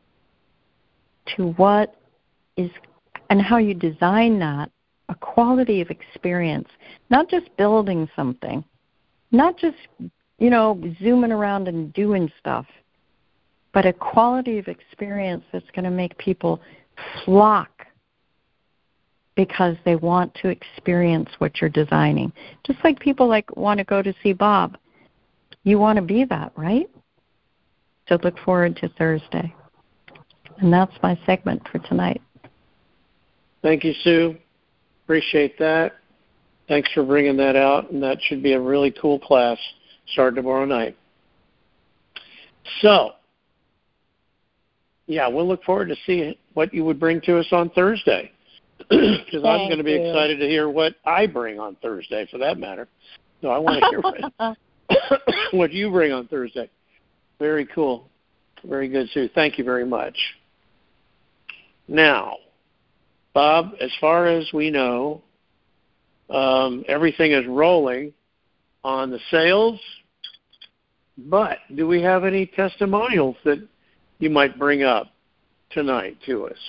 to what is, and how you design that, a quality of experience, not just building something, not just, you know, zooming around and doing stuff, but a quality of experience that's going to make people flock because they want to experience what you're designing. Just like people like want to go to see Bob. You want to be that, right? So look forward to Thursday. And that's my segment for tonight. Thank you, Sue. Appreciate that. Thanks for bringing that out, and that should be a really cool class starting tomorrow night. So, yeah, we'll look forward to seeing what you would bring to us on Thursday, because I'm going to be you. excited to hear what I bring on Thursday, for that matter. So I want to hear what, what you bring on Thursday. Very cool. Very good, Sue. Thank you very much. Now, Bob, as far as we know, um, everything is rolling on the sales, but do we have any testimonials that you might bring up tonight to us?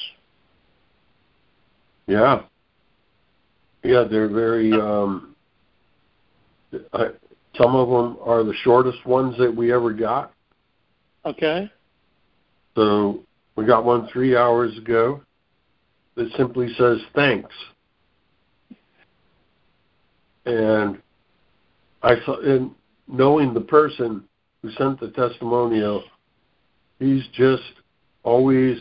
Yeah. Yeah, they're very, um, I, some of them are the shortest ones that we ever got. Okay. So we got one three hours ago that simply says thanks. And I saw, in knowing the person who sent the testimonial, he's just always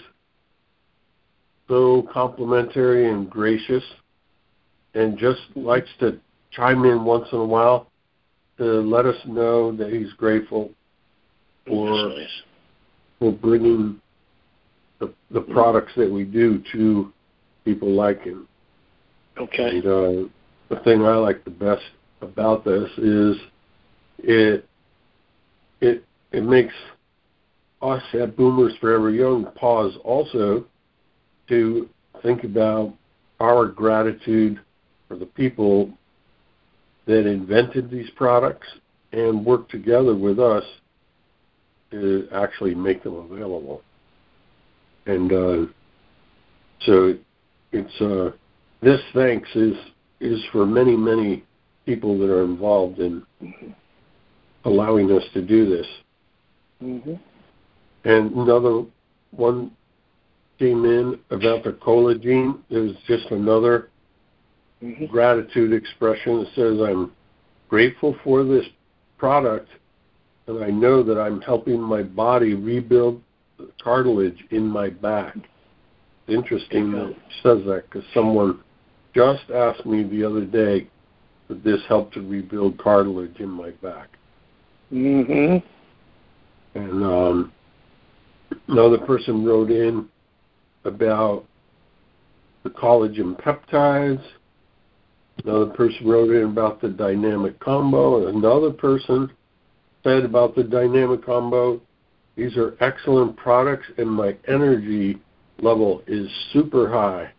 so complimentary and gracious, and just likes to chime in once in a while to let us know that he's grateful for, for bringing the, the products that we do to people like him. Okay. And, uh, the thing I like the best about this is it it it makes us at Boomers Forever Young pause also to think about our gratitude for the people that invented these products and worked together with us to actually make them available. And uh, so it's uh, this thanks is is for many, many people that are involved in mm-hmm. allowing us to do this. Mm-hmm. And another one came in about the collagen. It was just another mm-hmm. gratitude expression that says, I'm grateful for this product, and I know that I'm helping my body rebuild the cartilage in my back. It's interesting that it says that, because someone just asked me the other day that this helped to rebuild cartilage in my back. Mm-hmm. And um, another person wrote in about the collagen peptides. Another person wrote in about the dynamic combo. And another person said about the Dynamic Combo. These are excellent products, and my energy level is super high.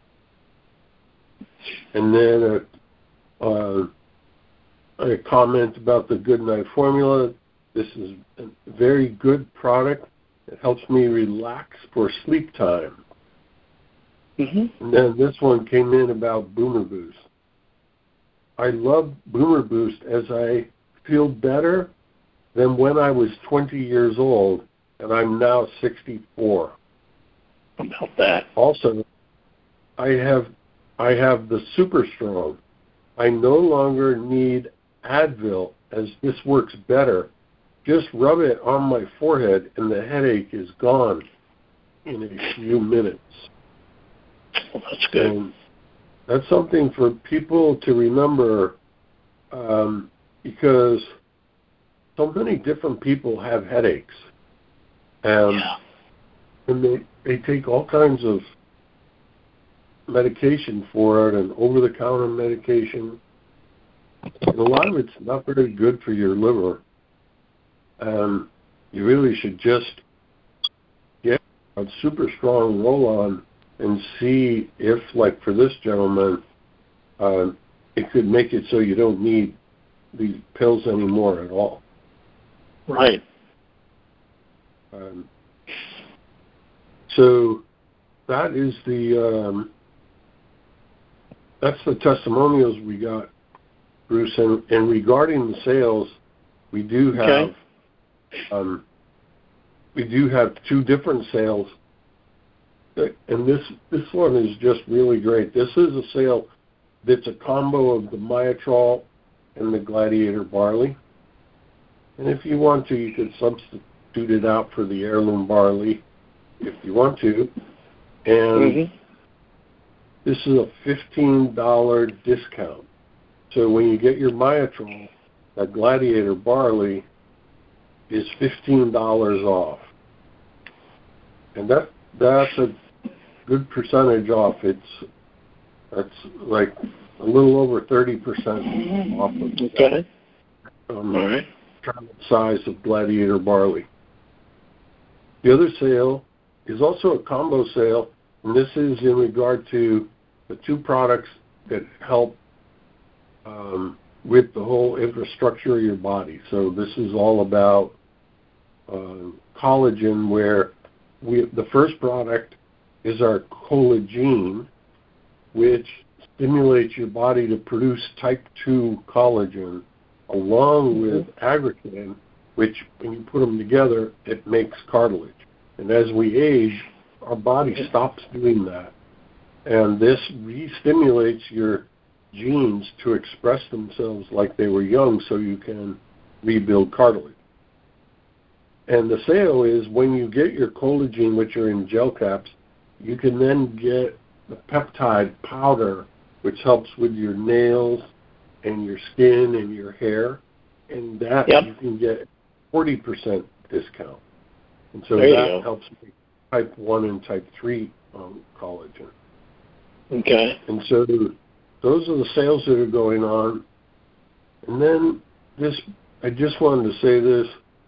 And then a, uh, a comment about the Good Night Formula. This is a very good product. It helps me relax for sleep time. Mm-hmm. And then this one came in about Boomer Boost. I love Boomer Boost as I feel better than when I was twenty years old, and I'm now sixty-four. About that. Also, I have I have the Super Strong. I no longer need Advil, as this works better. Just rub it on my forehead, and the headache is gone in a few minutes. Well, that's good. And that's something for people to remember, um, because so many different people have headaches. And, yeah. and they, they take all kinds of medication for it and over-the-counter medication. And a lot of it's not very good for your liver. And you really should just get a Super Strong roll-on and see if, like for this gentleman, uh, it could make it so you don't need these pills anymore at all. Right. Um, so that is the um, that's the testimonials we got, Bruce. And, and regarding the sales, we do have okay. um, we do have two different sales. And this this one is just really great. This is a sale that's a combo of the Myotrol and the Gladiator Barley. And if you want to, you could substitute it out for the Heirloom Barley if you want to. And mm-hmm. this is a fifteen dollars discount. So when you get your Myotrol, that Gladiator Barley is fifteen dollars off. And that that's a good percentage off. It's that's like a little over thirty percent off of okay. that, um, all right. size of Gladiator Barley. The other sale is also a combo sale, and this is in regard to the two products that help um, with the whole infrastructure of your body. So this is all about uh, collagen, where we the first product is our collagen, which stimulates your body to produce type two collagen, along with Agrocan, which, when you put them together, it makes cartilage. And as we age, our body stops doing that. And this re-stimulates your genes to express themselves like they were young, so you can rebuild cartilage. And the sale is when you get your collagen, which are in gel caps, you can then get the peptide powder, which helps with your nails and your skin and your hair, and that yep. you can get forty percent discount. And so there that helps make type one and type three um, collagen. Okay. And so those are the sales that are going on. And then this, I just wanted to say this,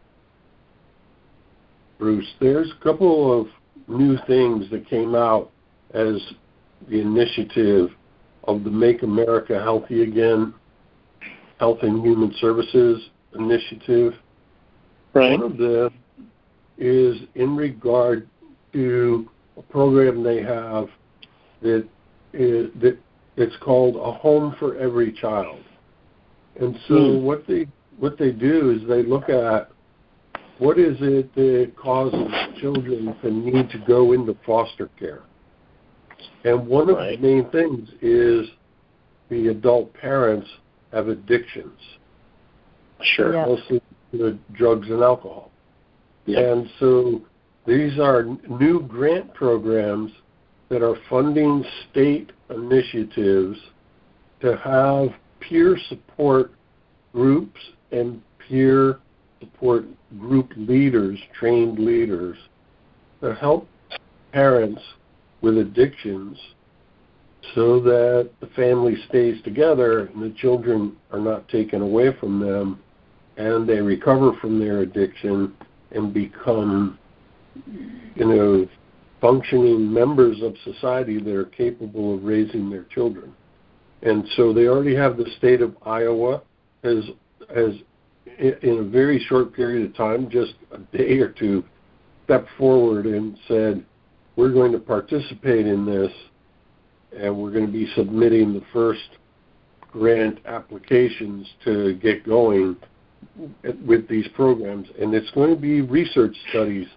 Bruce, there's a couple of new things that came out as the initiative of the Make America Healthy Again Health and Human Services Initiative. Right. One of them is in regard to a program they have that is that it's called A Home for Every Child. And so mm. what they what they do is they look at what is it that causes children to need to go into foster care. And one of right. the main things is the adult parents have addictions. Sure. Yeah. Mostly to drugs and alcohol. Yep. And so these are new grant programs that are funding state initiatives to have peer support groups and peer support group leaders, trained leaders, to help parents with addictions so that the family stays together and the children are not taken away from them and they recover from their addiction and become, you know, functioning members of society that are capable of raising their children. And so they already have the state of Iowa has, has in a very short period of time, just a day or two, stepped forward and said, we're going to participate in this, and we're going to be submitting the first grant applications to get going with these programs. And it's going to be research studies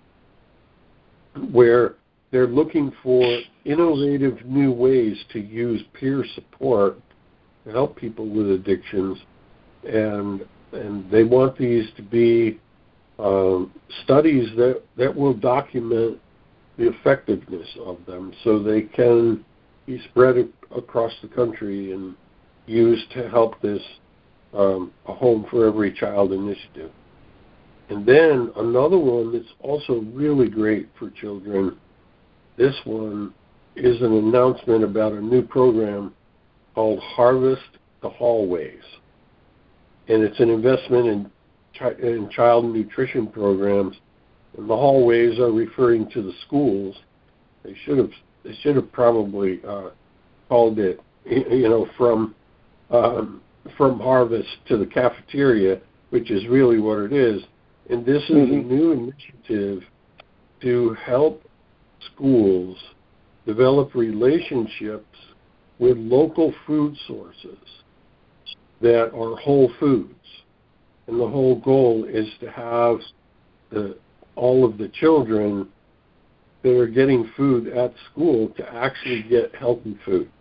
where they're looking for innovative new ways to use peer support to help people with addictions. And and they want these to be um, studies that, that will document the effectiveness of them so they can be spread across the country and used to help this um, A Home for Every Child initiative. And then another one that's also really great for children, this one is an announcement about a new program called Harvest the Hallways. And it's an investment in, chi- in child nutrition programs. And the hallways are referring to the schools. They should have they should have probably uh, called it, you know, from um, from harvest to the cafeteria, which is really what it is. And this is mm-hmm. a new initiative to help schools develop relationships with local food sources that are whole foods. And the whole goal is to have the, all of the children that are getting food at school to actually get healthy food.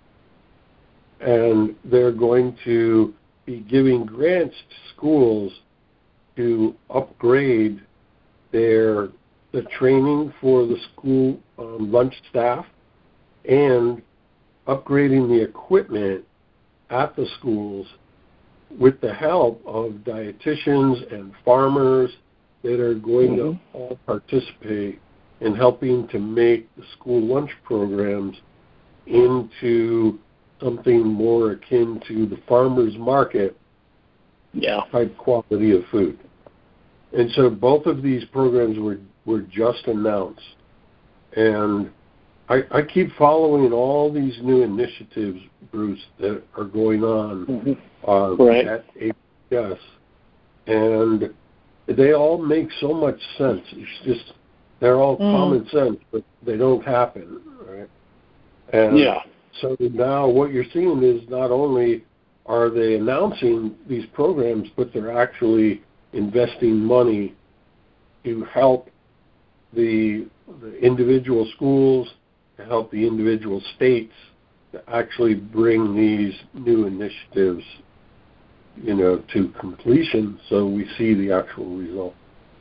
And they're going to be giving grants to schools to upgrade their the training for the school um, lunch staff and upgrading the equipment at the schools with the help of dietitians and farmers that are going mm-hmm. to all participate in helping to make the school lunch programs into something more akin to the farmer's market yeah. type quality of food. And so both of these programs were, were just announced. And I, I keep following all these new initiatives, Bruce, that are going on mm-hmm. uh, right. at A P S. And they all make so much sense. It's just, they're all mm. common sense, but they don't happen, right? And yeah. so now what you're seeing is not only are they announcing these programs, but they're actually investing money to help the, the individual schools, to help the individual states to actually bring these new initiatives, you know, to completion so we see the actual result.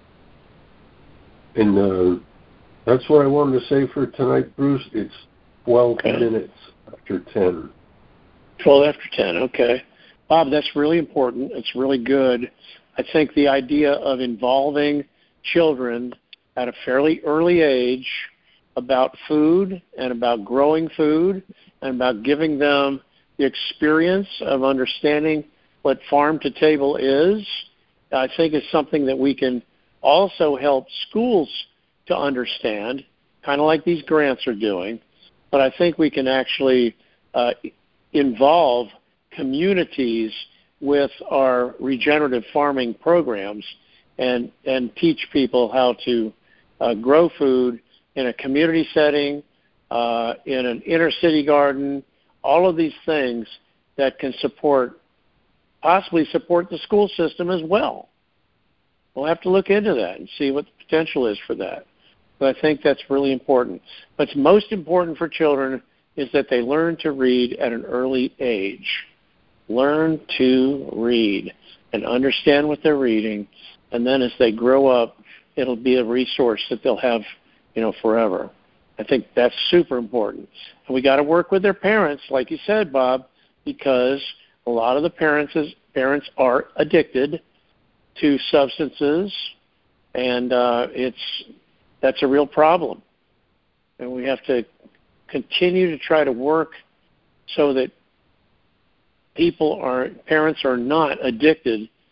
And uh, that's what I wanted to say for tonight, Bruce. It's twelve okay. minutes after ten. twelve after ten, okay. Bob, that's really important. It's really good. I think the idea of involving children at a fairly early age about food and about growing food and about giving them the experience of understanding what farm to table is, I think is something that we can also help schools to understand, kind of like these grants are doing. But I think we can actually uh, involve communities with our regenerative farming programs and, and teach people how to uh, grow food in a community setting, uh, in an inner city garden, all of these things that can support, possibly support the school system as well. We'll have to look into that and see what the potential is for that. But I think that's really important. What's most important for children is that they learn to read at an early age. Learn to read and understand what they're reading, and then as they grow up, it'll be a resource that they'll have, you know, forever. I think that's super important. And we got to work with their parents, like you said, Bob, because a lot of the parents is, parents are addicted to substances, and uh, it's that's a real problem. And we have to continue to try to work so that people are, parents are not addicted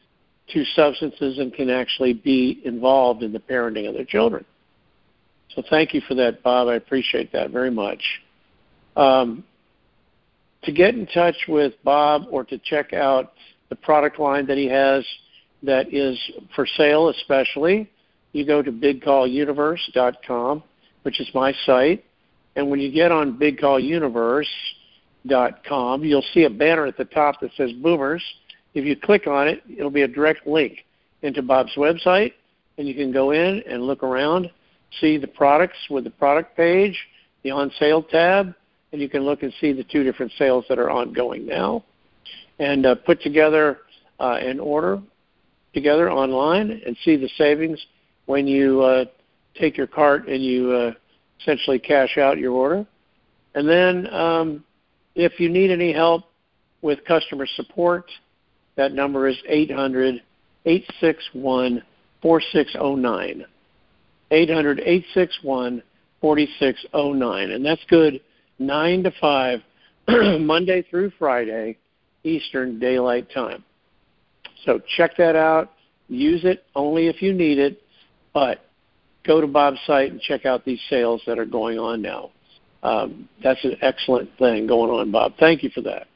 to substances and can actually be involved in the parenting of their children. So thank you for that, Bob. I appreciate that very much. Um, to get in touch with Bob or to check out the product line that he has that is for sale especially, you go to big call universe dot com, which is my site. And when you get on big call universe dot com, you'll see a banner at the top that says Boomers. If you click on it, it'll be a direct link into Bob's website, and you can go in and look around, see the products with the product page, the on sale tab, and you can look and see the two different sales that are ongoing now, and uh, put together uh, an order together online and see the savings when you uh, take your cart and you uh, essentially cash out your order. And then um, if you need any help with customer support, that number is eight hundred, eight six one, four six zero nine. eight hundred, eight six one, four six zero nine. And that's good nine to five, Monday through Friday, Eastern Daylight Time. So check that out. Use it only if you need it, but go to Bob's site and check out these sales that are going on now. Um, that's an excellent thing going on, Bob. Thank you for that.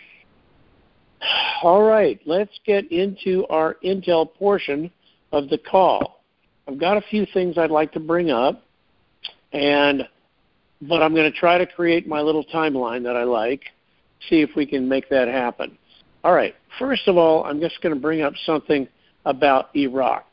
All right, let's get into our intel portion of the call. I've got a few things I'd like to bring up, and but I'm going to try to create my little timeline that I like, see if we can make that happen. All right, first of all, I'm just going to bring up something about Iraq.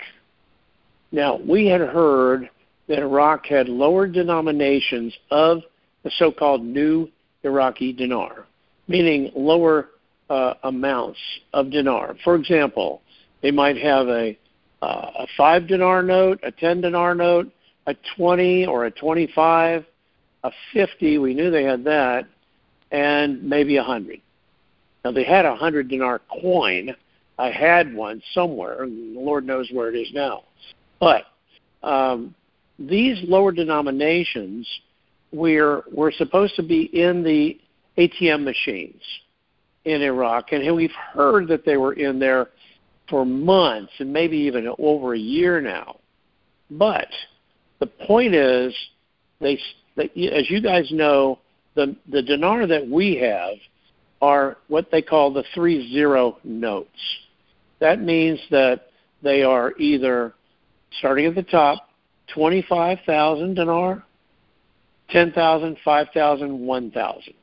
Now, we had heard that Iraq had lower denominations of the so-called new Iraqi dinar, meaning lower uh, amounts of dinar. For example, they might have a, uh, a five dinar note, a ten dinar note, a twenty or a twenty-five, a fifty, we knew they had that, and maybe a hundred. Now, they had a hundred dinar coin. I had one somewhere, and the Lord knows where it is now. But um, these lower denominations were, were supposed to be in the A T M machines in Iraq, and we've heard that they were in there for months and maybe even over a year now. But the point is, they, that, as you guys know, the, the dinar that we have are what they call the three zero notes. That means that they are either, starting at the top, twenty-five thousand dinar, ten thousand, five thousand, one thousand.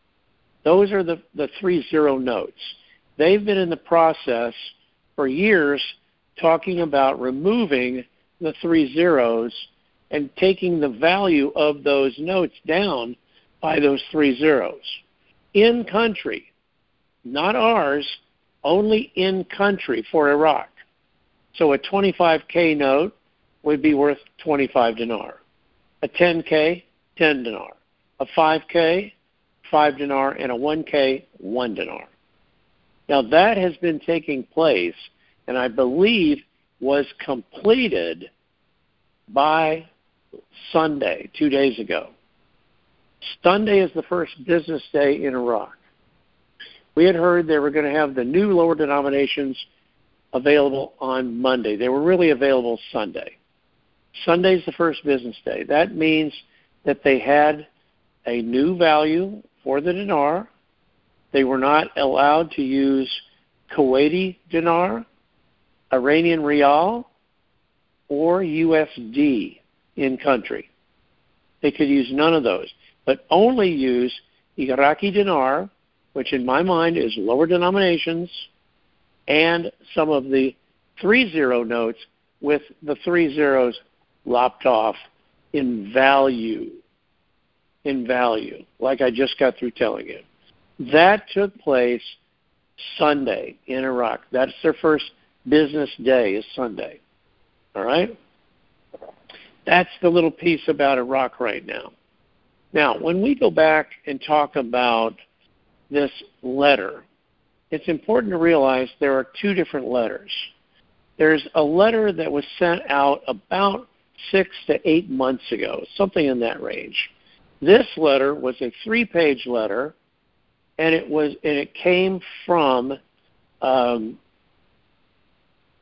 Those are the, the three zero notes. They've been in the process for years talking about removing the three zeros and taking the value of those notes down by those three zeros. In country, not ours, only in country for Iraq. So a twenty-five K note would be worth twenty-five dinar. A ten K, ten dinar. A five K, five dinar, and a one K, one dinar. Now that has been taking place, and I believe was completed by Sunday, two days ago. Sunday is the first business day in Iraq. We had heard they were going to have the new lower denominations available on Monday. They were really available Sunday. Sunday's the first business day. That means that they had a new value for the dinar. They were not allowed to use Kuwaiti dinar, Iranian rial, or U S D in country. They could use none of those, but only use Iraqi dinar, which in my mind is lower denominations, and some of the three zero notes with the three zeros lopped off in value, in value, like I just got through telling you. That took place Sunday in Iraq. That's their first business day is Sunday. All right? That's the little piece about Iraq right now. Now, when we go back and talk about this letter, it's important to realize there are two different letters. There's a letter that was sent out about six to eight months ago, something in that range. This letter was a three-page letter, and it was and it came from um,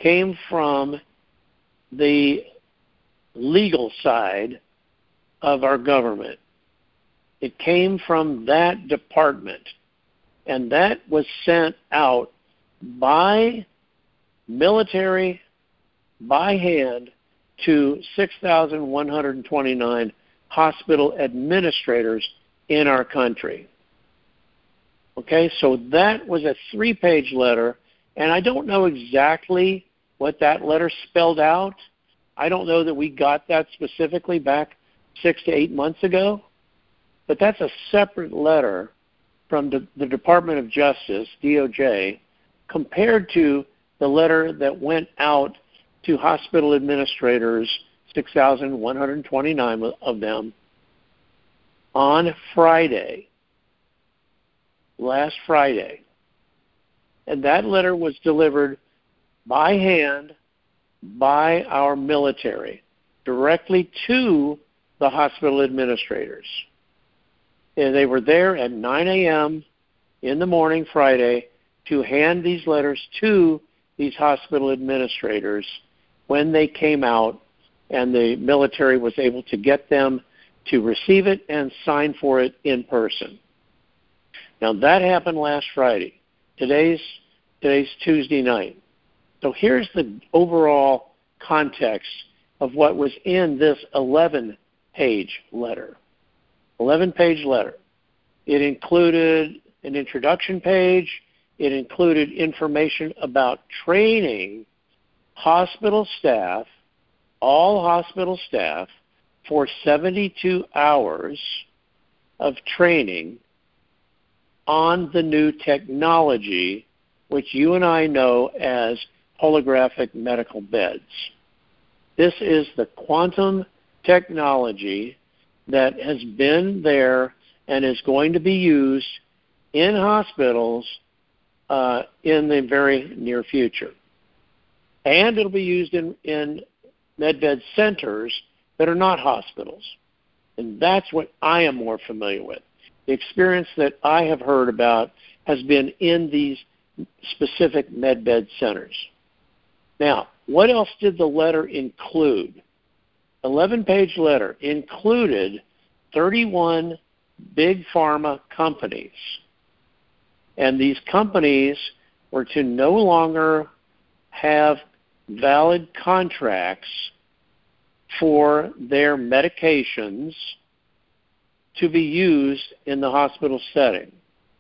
came from the legal side of our government. It came from that department, and that was sent out by military, by hand, to six thousand one hundred twenty-nine hospital administrators in our country. Okay, so that was a three-page letter, and I don't know exactly what that letter spelled out. I don't know that we got that specifically back six to eight months ago, but that's a separate letter from the, the Department of Justice, D O J, compared to the letter that went out to hospital administrators, six thousand one hundred twenty-nine of them, on Friday, last Friday. And that letter was delivered by hand by our military directly to the hospital administrators. And they were there at nine a.m. in the morning Friday to hand these letters to these hospital administrators when they came out, and the military was able to get them to receive it and sign for it in person. Now, that happened last Friday. Today's, today's Tuesday night. So here's the overall context of what was in this eleven-page letter. eleven-page letter. It included an introduction page. It included information about training hospital staff, all hospital staff, for seventy-two hours of training on the new technology, which you and I know as holographic medical beds. This is the quantum technology that has been there and is going to be used in hospitals uh, in the very near future. And it'll be used in, in medbed centers that are not hospitals. And that's what I am more familiar with. The experience that I have heard about has been in these specific medbed centers. Now, what else did the letter include? eleven-page letter included thirty-one big pharma companies. And these companies were to no longer have valid contracts for their medications to be used in the hospital setting.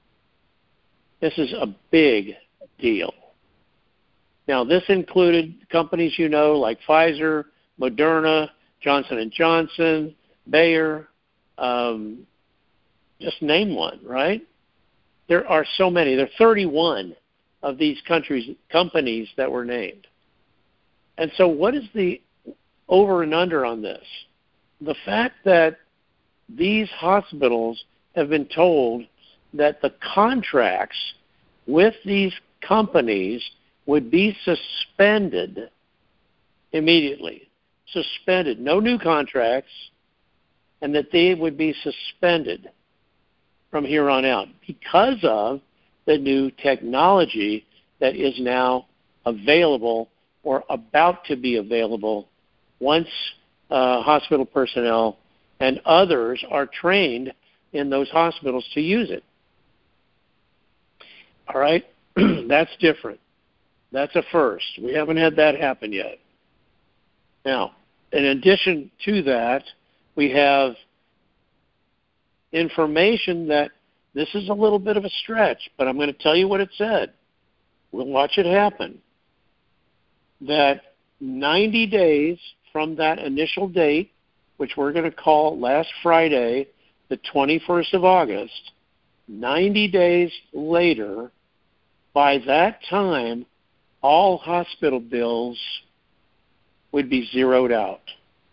This is a big deal. Now, this included companies you know like Pfizer, Moderna, Johnson and Johnson, Bayer, um, just name one, right? There are so many. There are thirty-one of these countries, companies that were named. And so what is the over and under on this? The fact that these hospitals have been told that the contracts with these companies would be suspended immediately. Suspended. No new contracts, and that they would be suspended from here on out because of the new technology that is now available or about to be available once uh, hospital personnel and others are trained in those hospitals to use it. All right? That's different. That's a first. We haven't had that happen yet. Now, in addition to that, we have information that this is a little bit of a stretch, but I'm going to tell you what it said. We'll watch it happen. That ninety days from that initial date, which we're going to call last Friday, the twenty-first of August, ninety days later, by that time, all hospital bills would be zeroed out.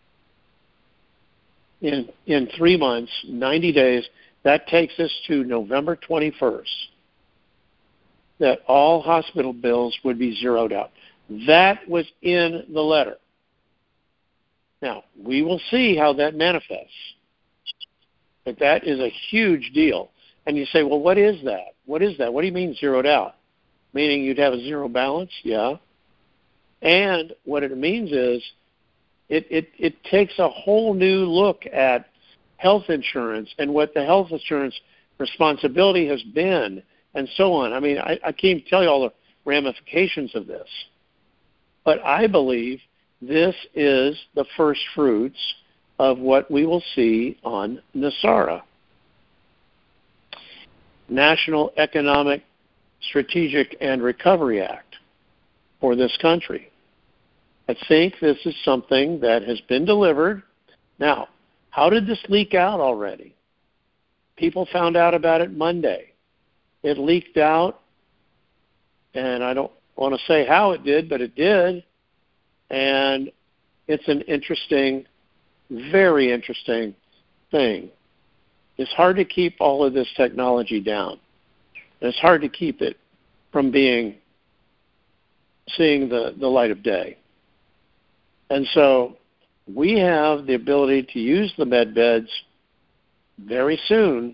In in three months, ninety days, that takes us to November twenty-first, that all hospital bills would be zeroed out. That was in the letter. Now, we will see how that manifests. But that is a huge deal. And you say, well, what is that? What is that? What do you mean zeroed out? Meaning you'd have a zero balance? Yeah. And what it means is it, it, it takes a whole new look at health insurance and what the health insurance responsibility has been and so on. I mean, I, I can't even tell you all the ramifications of this. But I believe this is the first fruits of what we will see on NESARA, National Economic Strategic and Recovery Act for this country. I think this is something that has been delivered. Now, how did this leak out already? People found out about it Monday. It leaked out, and I don't want to say how it did, but it did. And it's an interesting, very interesting thing. It's hard to keep all of this technology down. It's hard to keep it from being, seeing the, the light of day. And so we have the ability to use the med beds very soon,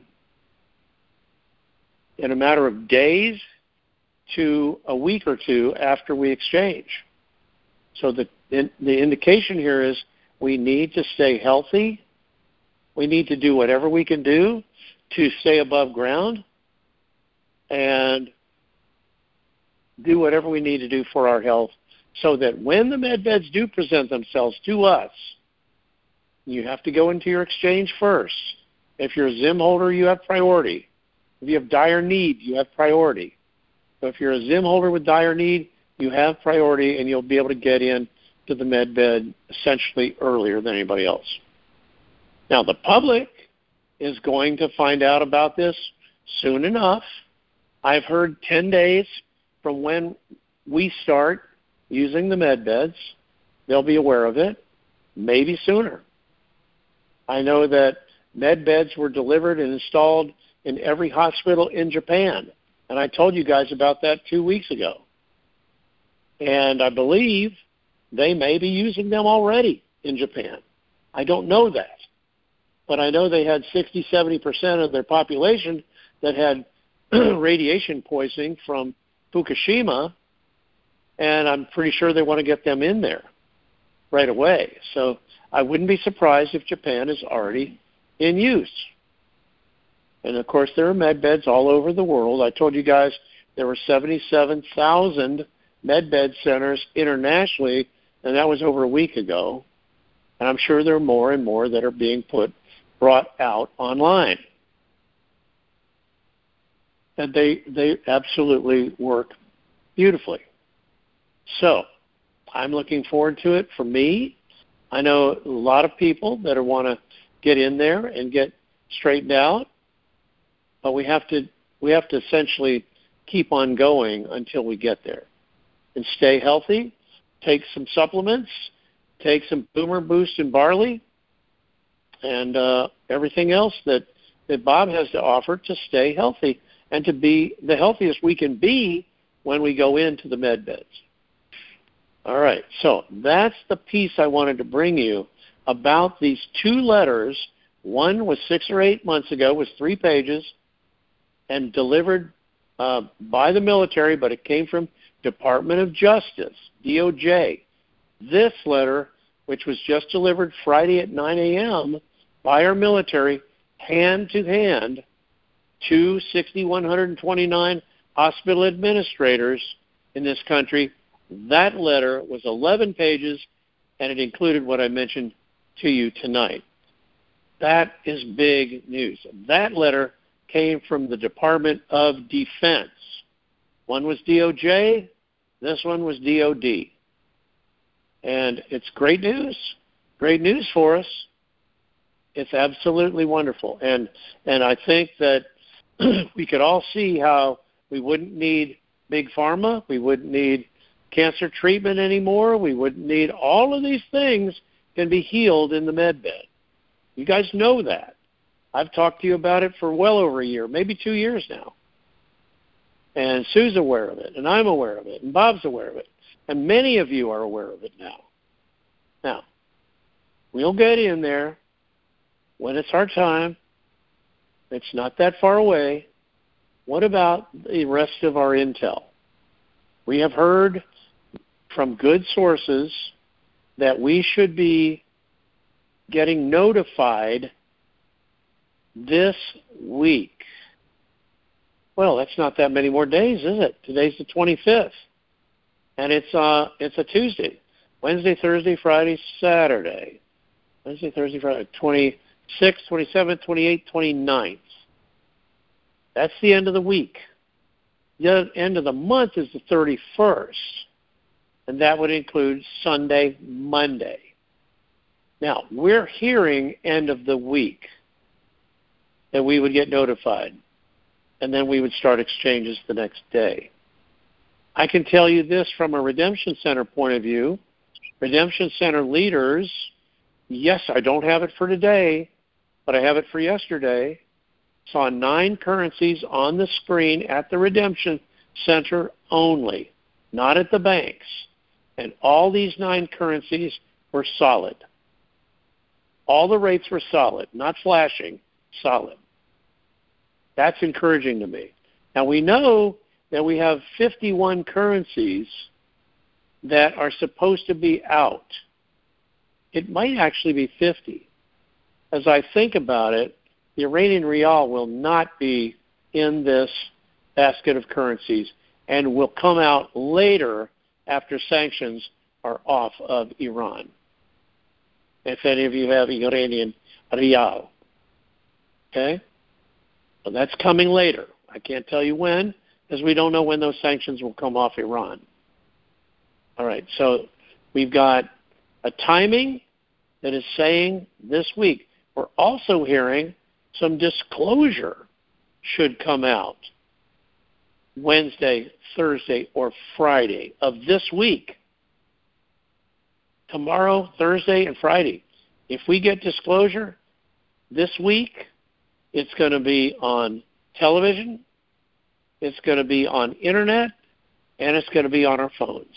in a matter of days to a week or two after we exchange. So the, the indication here is we need to stay healthy. We need to do whatever we can do to stay above ground and do whatever we need to do for our health so that when the med beds do present themselves to us, you have to go into your exchange first. If you're a Zim holder, you have priority. If you have dire need, you have priority. So if you're a Zim holder with dire need, you have priority, and you'll be able to get in to the med bed essentially earlier than anybody else. Now, the public is going to find out about this soon enough. I've heard ten days from when we start using the med beds. They'll be aware of it, maybe sooner. I know that med beds were delivered and installed in every hospital in Japan, and I told you guys about that two weeks ago. And I believe they may be using them already in Japan. I don't know that. But I know they had sixty, seventy percent of their population that had radiation poisoning from Fukushima, and I'm pretty sure they want to get them in there right away. So I wouldn't be surprised if Japan is already in use. And, of course, there are med beds all over the world. I told you guys there were seventy-seven thousand med bed centers internationally, and that was over a week ago. And I'm sure there are more and more that are being put, brought out online. And they, they absolutely work beautifully. So I'm looking forward to it. For me, I know a lot of people that want to get in there and get straightened out, but we have to we have to essentially keep on going until we get there. And stay healthy, take some supplements, take some Boomer Boost and barley, and uh, everything else that, that Bob has to offer to stay healthy and to be the healthiest we can be when we go into the med beds. All right, so that's the piece I wanted to bring you about these two letters. One was six or eight months ago, was three pages, and delivered uh, by the military, but it came from Department of Justice, D O J. This letter, which was just delivered Friday at nine a.m. by our military, hand to hand, to six thousand one hundred twenty-nine hospital administrators in this country. That letter was eleven pages, and it included what I mentioned to you tonight. That is big news. That letter came from the Department of Defense. One was D O J, this one was D O D. And it's great news, great news for us. It's absolutely wonderful. And and I think that we could all see how we wouldn't need big pharma, we wouldn't need cancer treatment anymore, we wouldn't need all of these things can be healed in the med bed. You guys know that. I've talked to you about it for well over a year, maybe two years now. And Sue's aware of it, and I'm aware of it, and Bob's aware of it. And many of you are aware of it now. Now, we'll get in there when it's our time. It's not that far away. What about the rest of our intel? We have heard from good sources that we should be getting notified this week. Well, that's not that many more days, is it? Today's the twenty-fifth, and it's uh it's a Tuesday. Wednesday, Thursday, Friday, Saturday. Wednesday, Thursday, Friday, twenty-sixth, twenty-seventh, twenty-eighth, twenty-ninth. That's the end of the week. The end of the month is the thirty-first, and that would include Sunday, Monday. Now, we're hearing end of the week that we would get notified, and then we would start exchanges the next day. I can tell you this from a Redemption Center point of view. Redemption Center leaders, yes, I don't have it for today, but I have it for yesterday, saw nine currencies on the screen at the Redemption Center only, not at the banks. And all these nine currencies were solid. All the rates were solid, not flashing, solid. That's encouraging to me. Now, we know that we have fifty-one currencies that are supposed to be out. It might actually be fifty. As I think about it, the Iranian rial will not be in this basket of currencies and will come out later after sanctions are off of Iran. If any of you have Iranian rial. Okay? Well, that's coming later. I can't tell you when, because we don't know when those sanctions will come off Iran. All right, so we've got a timing that is saying this week. We're also hearing some disclosure should come out Wednesday, Thursday, or Friday of this week. Tomorrow, Thursday, and Friday. If we get disclosure this week, it's going to be on television, it's going to be on internet, and it's going to be on our phones.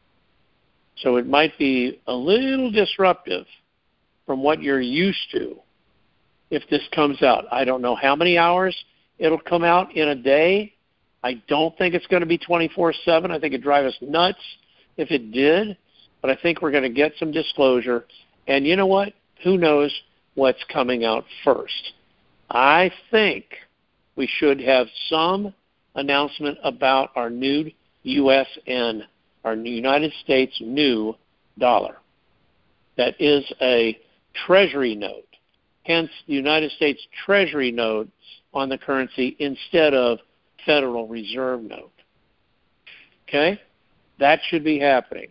So it might be a little disruptive from what you're used to if this comes out. I don't know how many hours it'll come out in a day. I don't think it's going to be twenty-four seven. I think it'd drive us nuts if it did. But I think we're going to get some disclosure. And you know what? Who knows what's coming out first? I think we should have some announcement about our new U S N, our United States new dollar. That is a treasury note. Hence, the United States treasury note on the currency instead of Federal Reserve note. Okay? That should be happening.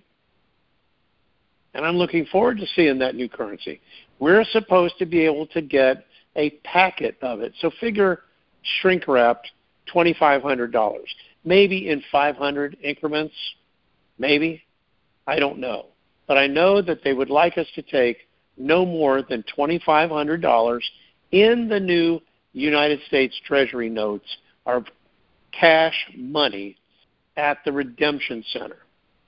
And I'm looking forward to seeing that new currency. We're supposed to be able to get a packet of it. So figure shrink-wrapped two thousand five hundred dollars. Maybe in five hundred increments. Maybe. I don't know. But I know that they would like us to take no more than two thousand five hundred dollars in the new United States Treasury notes, our cash money at the Redemption Center.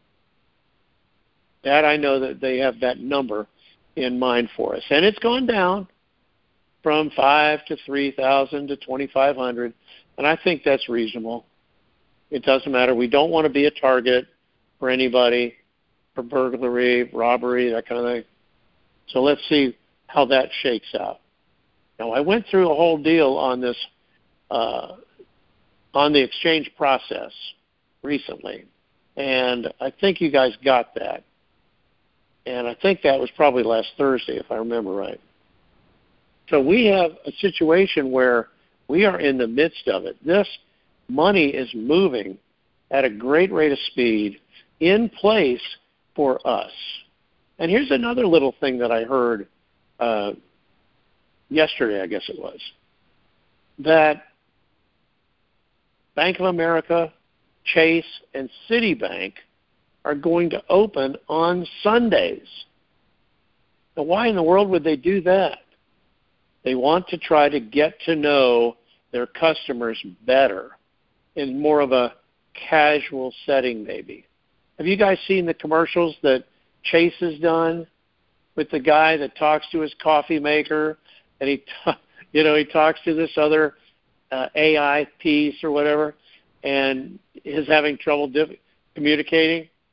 That I know that they have that number in mind for us. And it's gone down from five to three thousand to twenty-five hundred, and I think that's reasonable. It doesn't matter. We don't want to be a target for anybody, for burglary, robbery, that kind of thing. So let's see how that shakes out. Now, I went through a whole deal on this, uh, on the exchange process recently, and I think you guys got that. And I think that was probably last Thursday, if I remember right. So we have a situation where we are in the midst of it. This money is moving at a great rate of speed in place for us. And here's another little thing that I heard uh, yesterday, I guess it was, that Bank of America, Chase, and Citibank are going to open on Sundays. Now, why in the world would they do that? They want to try to get to know their customers better in more of a casual setting, maybe. Have you guys seen the commercials that Chase has done with the guy that talks to his coffee maker, and he, you know, he talks to this other uh, A I piece or whatever, and is having trouble diff- communicating?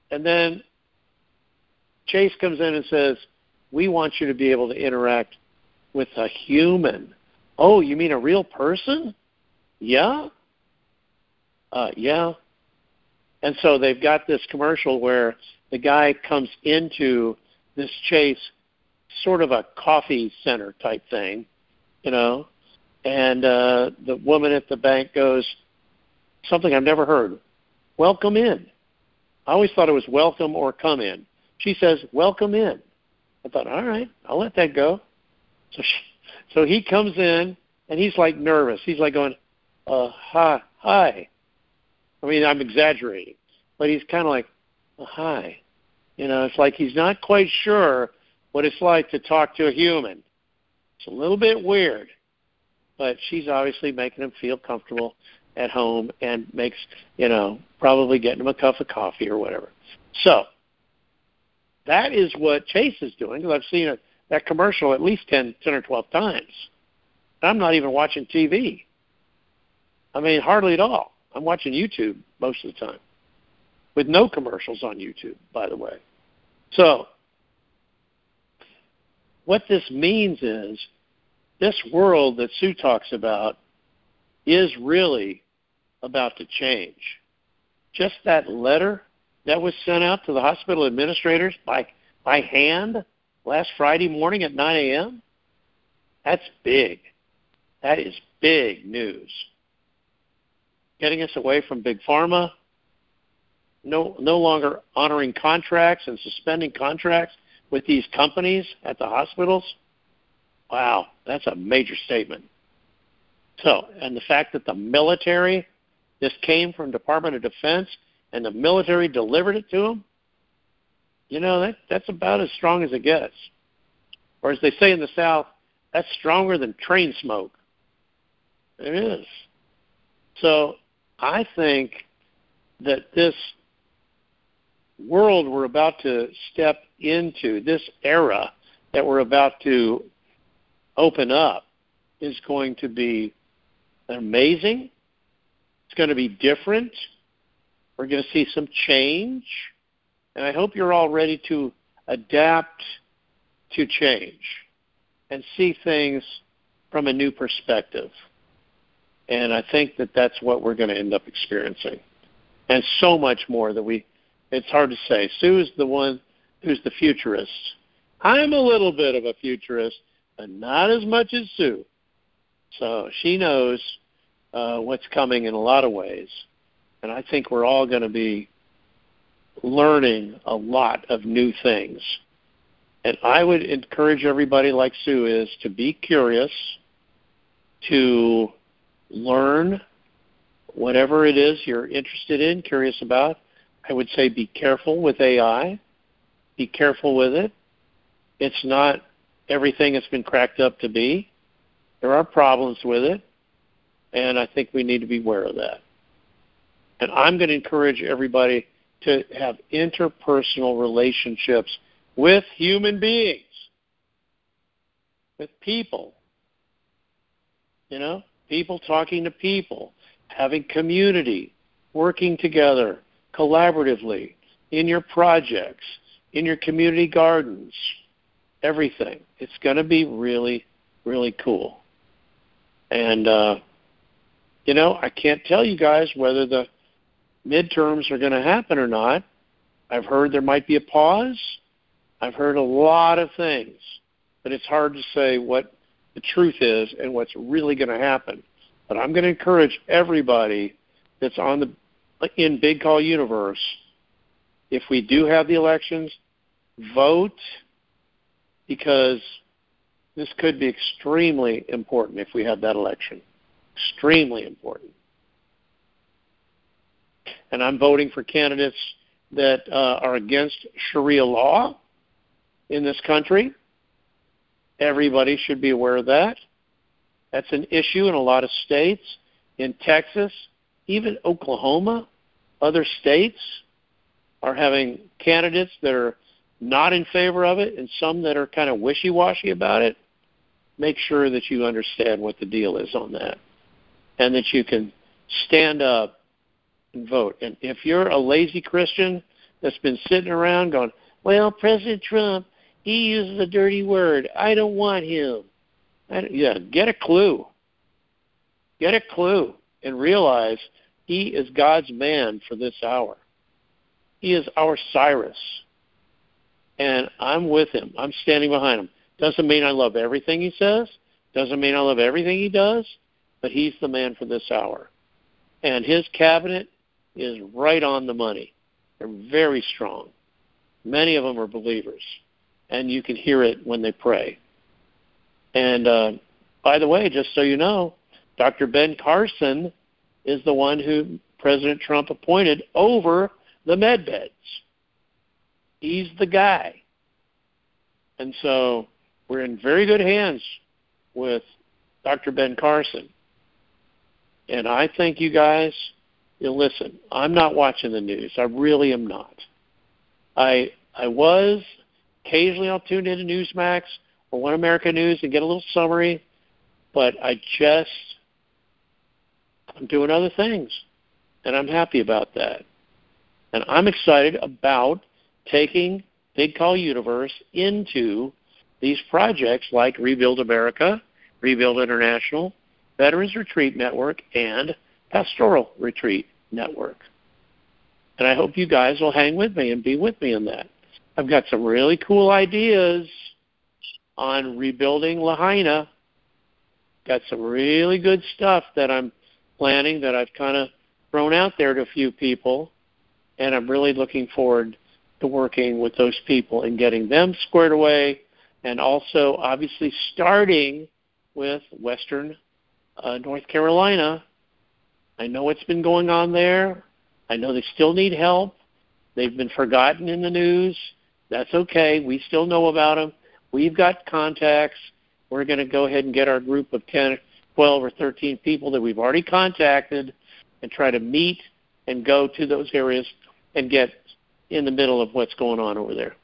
And then Chase comes in and says, we want you to be able to interact with a human. Oh, you mean a real person? Yeah? Uh, yeah. And so they've got this commercial where the guy comes into this Chase, sort of a coffee center type thing, you know, and uh, the woman at the bank goes, something I've never heard, welcome in. I always thought it was welcome or come in. She says, welcome in. I thought, all right, I'll let that go. So she, so he comes in, and he's like nervous. He's like going, uh, hi, hi. I mean, I'm exaggerating, but he's kind of like, oh, hi. You know, it's like he's not quite sure what it's like to talk to a human. It's a little bit weird, but she's obviously making him feel comfortable at home and makes, you know, probably getting him a cup of coffee or whatever. So that is what Chase is doing, because I've seen it, that commercial at least ten, ten or twelve times. I'm not even watching T V. I mean, hardly at all. I'm watching YouTube most of the time, with no commercials on YouTube, by the way. So what this means is this world that Sue talks about is really about to change. Just that letter that was sent out to the hospital administrators by, by hand last Friday morning at nine a.m., that's big. That is big news. Getting us away from big pharma, no, no longer honoring contracts and suspending contracts with these companies at the hospitals. Wow, that's a major statement. So, and the fact that the military, this came from Department of Defense, and the military delivered it to them, you know, that that's about as strong as it gets. Or as they say in the South, that's stronger than train smoke. It is. So I think that this world we're about to step into, this era that we're about to open up, is going to be amazing. It's going to be different. We're going to see some change. And I hope you're all ready to adapt to change and see things from a new perspective. And I think that that's what we're going to end up experiencing. And so much more that we, it's hard to say. Sue is the one who's the futurist. I'm a little bit of a futurist, but not as much as Sue. So she knows uh, what's coming in a lot of ways. And I think we're all going to be learning a lot of new things. And I would encourage everybody, like Sue is, to be curious, to learn whatever it is you're interested in, curious about. I would say be careful with A I. Be careful with it. It's not everything it's been cracked up to be. There are problems with it, and I think we need to be aware of that. And I'm going to encourage everybody to have interpersonal relationships with human beings, with people. You know, people talking to people, having community, working together collaboratively in your projects, in your community gardens, everything. It's going to be really, really cool. And, uh, you know, I can't tell you guys whether the midterms are going to happen or not. I've heard there might be a pause. I've heard a lot of things, but it's hard to say what the truth is and what's really going to happen. But I'm going to encourage everybody that's on the in Big Call Universe, if we do have the elections, vote, because this could be extremely important if we have that election. Extremely important. And I'm voting for candidates that uh, are against Sharia law in this country. Everybody should be aware of that. That's an issue in a lot of states. In Texas, even Oklahoma, other states are having candidates that are not in favor of it and some that are kind of wishy-washy about it. Make sure that you understand what the deal is on that and that you can stand up and vote. And if you're a lazy Christian that's been sitting around going, well, President Trump, he uses a dirty word. I don't want him. I don't, yeah, get a clue. Get a clue and realize he is God's man for this hour. He is our Cyrus. And I'm with him. I'm standing behind him. Doesn't mean I love everything he says. Doesn't mean I love everything he does. But he's the man for this hour. And his cabinet is right on the money. They're very strong. Many of them are believers. And you can hear it when they pray. And uh, by the way, just so you know, Doctor Ben Carson is the one who President Trump appointed over the med beds. He's the guy. And so we're in very good hands with Doctor Ben Carson. And I think you guys, you listen, I'm not watching the news. I really am not. I I was, occasionally I'll tune into Newsmax or One America News and get a little summary, but I just, I'm doing other things, and I'm happy about that. And I'm excited about taking Big Call Universe into these projects like Rebuild America, Rebuild International, Veterans Retreat Network, and Pastoral Retreat Network. And I hope you guys will hang with me and be with me in that. I've got some really cool ideas on rebuilding Lahaina. Got some really good stuff that I'm planning that I've kind of thrown out there to a few people, and I'm really looking forward to working with those people and getting them squared away, and also obviously starting with Western uh, North Carolina. I know what's been going on there. I know they still need help. They've been forgotten in the news. That's okay. We still know about them. We've got contacts. We're going to go ahead and get our group of ten, twelve, or thirteen people that we've already contacted and try to meet and go to those areas and get in the middle of what's going on over there.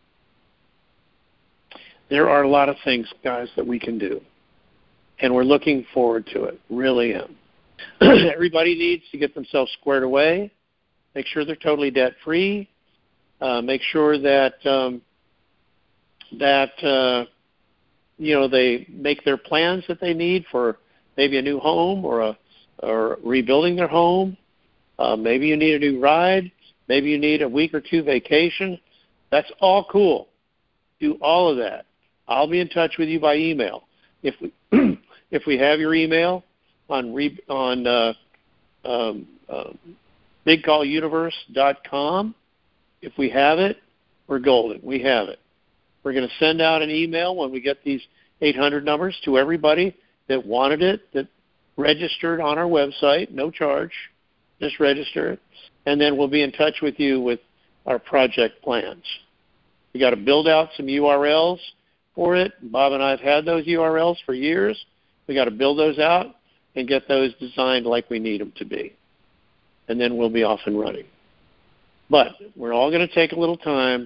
There are a lot of things, guys, that we can do, and we're looking forward to it. Really am. Everybody needs to get themselves squared away, make sure they're totally debt-free, uh, make sure that um, that uh, you know they make their plans that they need for maybe a new home or a or rebuilding their home. Uh, maybe you need a new ride. Maybe you need a week or two vacation. That's all cool. Do all of that. I'll be in touch with you by email. If we if we have your email on re, on uh, um, uh, big call universe dot com, if we have it, we're golden. We have it. We're going to send out an email when we get these eight hundred numbers to everybody that wanted it, that registered on our website, no charge, just register, and then we'll be in touch with you with our project plans. We got to build out some U R Ls for it. Bob and I have had those U R Ls for years. We got to build those out and get those designed like we need them to be, and then we'll be off and running. But we're all going to take a little time,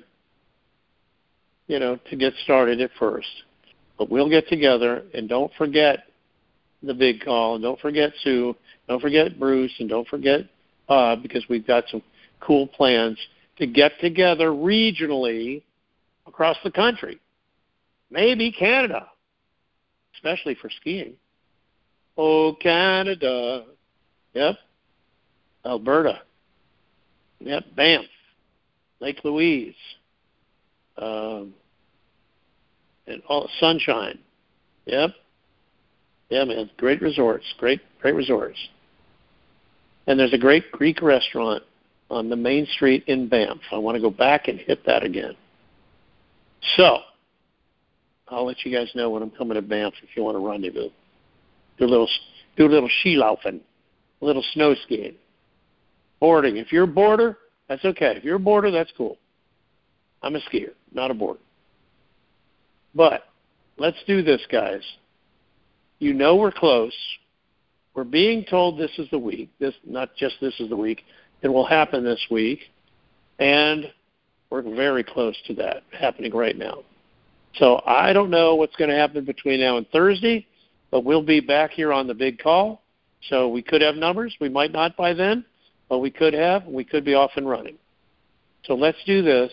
you know, to get started at first. But we'll get together, and don't forget the big call, and don't forget Sue, don't forget Bruce, and don't forget Bob, because we've got some cool plans to get together regionally across the country. Maybe Canada, especially for skiing. Oh, Canada. Yep. Alberta. Yep. Banff. Lake Louise. Um, and all Sunshine. Yep. Yeah, man. Great resorts. Great, great resorts. And there's a great Greek restaurant on the main street in Banff. I want to go back and hit that again. So, I'll let you guys know when I'm coming to Banff if you want to rendezvous. Do a little, do a little skilaufen, a little snow skiing, boarding. If you're a boarder, that's okay. If you're a boarder, that's cool. I'm a skier, not a boarder. But let's do this, guys. You know we're close. We're being told this is the week. This, not just this is the week. It will happen this week, and we're very close to that happening right now. So I don't know what's going to happen between now and Thursday, but we'll be back here on the big call. So we could have numbers. We might not by then, but we could have. We could be off and running. So let's do this.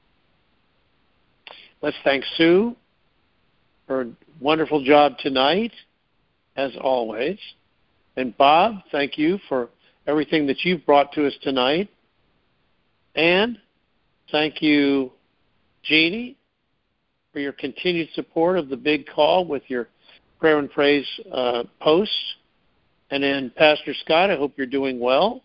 Let's thank Sue for a wonderful job tonight, as always. And Bob, thank you for everything that you've brought to us tonight. And thank you, Jeannie, for your continued support of the big call with your prayer and praise uh, posts. And then Pastor Scott, I hope you're doing well.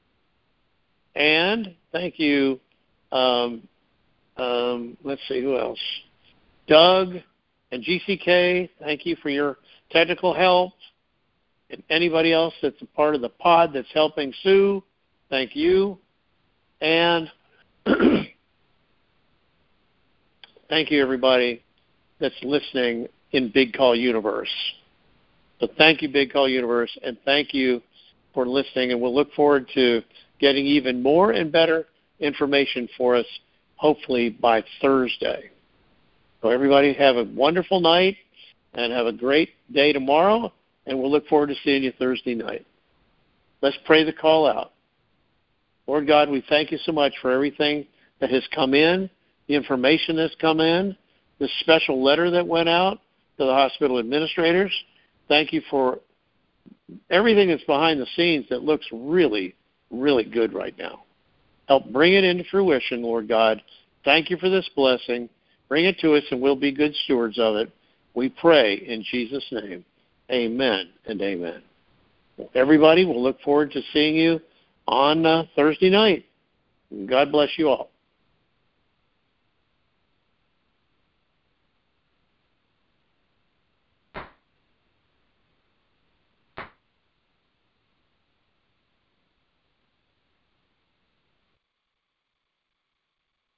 And thank you, um, um, let's see, who else? Doug and G C K, thank you for your technical help. And anybody else that's a part of the pod that's helping Sue, thank you. And thank you, everybody that's listening in Big Call Universe. So thank you, Big Call Universe, and thank you for listening. And we'll look forward to getting even more and better information for us, hopefully by Thursday. So everybody have a wonderful night and have a great day tomorrow, and we'll look forward to seeing you Thursday night. Let's pray the call out. Lord God, we thank you so much for everything that has come in, the information that's come in, the special letter that went out to the hospital administrators. Thank you for everything that's behind the scenes that looks really, really good right now. Help bring it into fruition, Lord God. Thank you for this blessing. Bring it to us, and we'll be good stewards of it. We pray in Jesus' name. Amen and amen. Everybody, we'll look forward to seeing you on uh, Thursday night. God bless you all.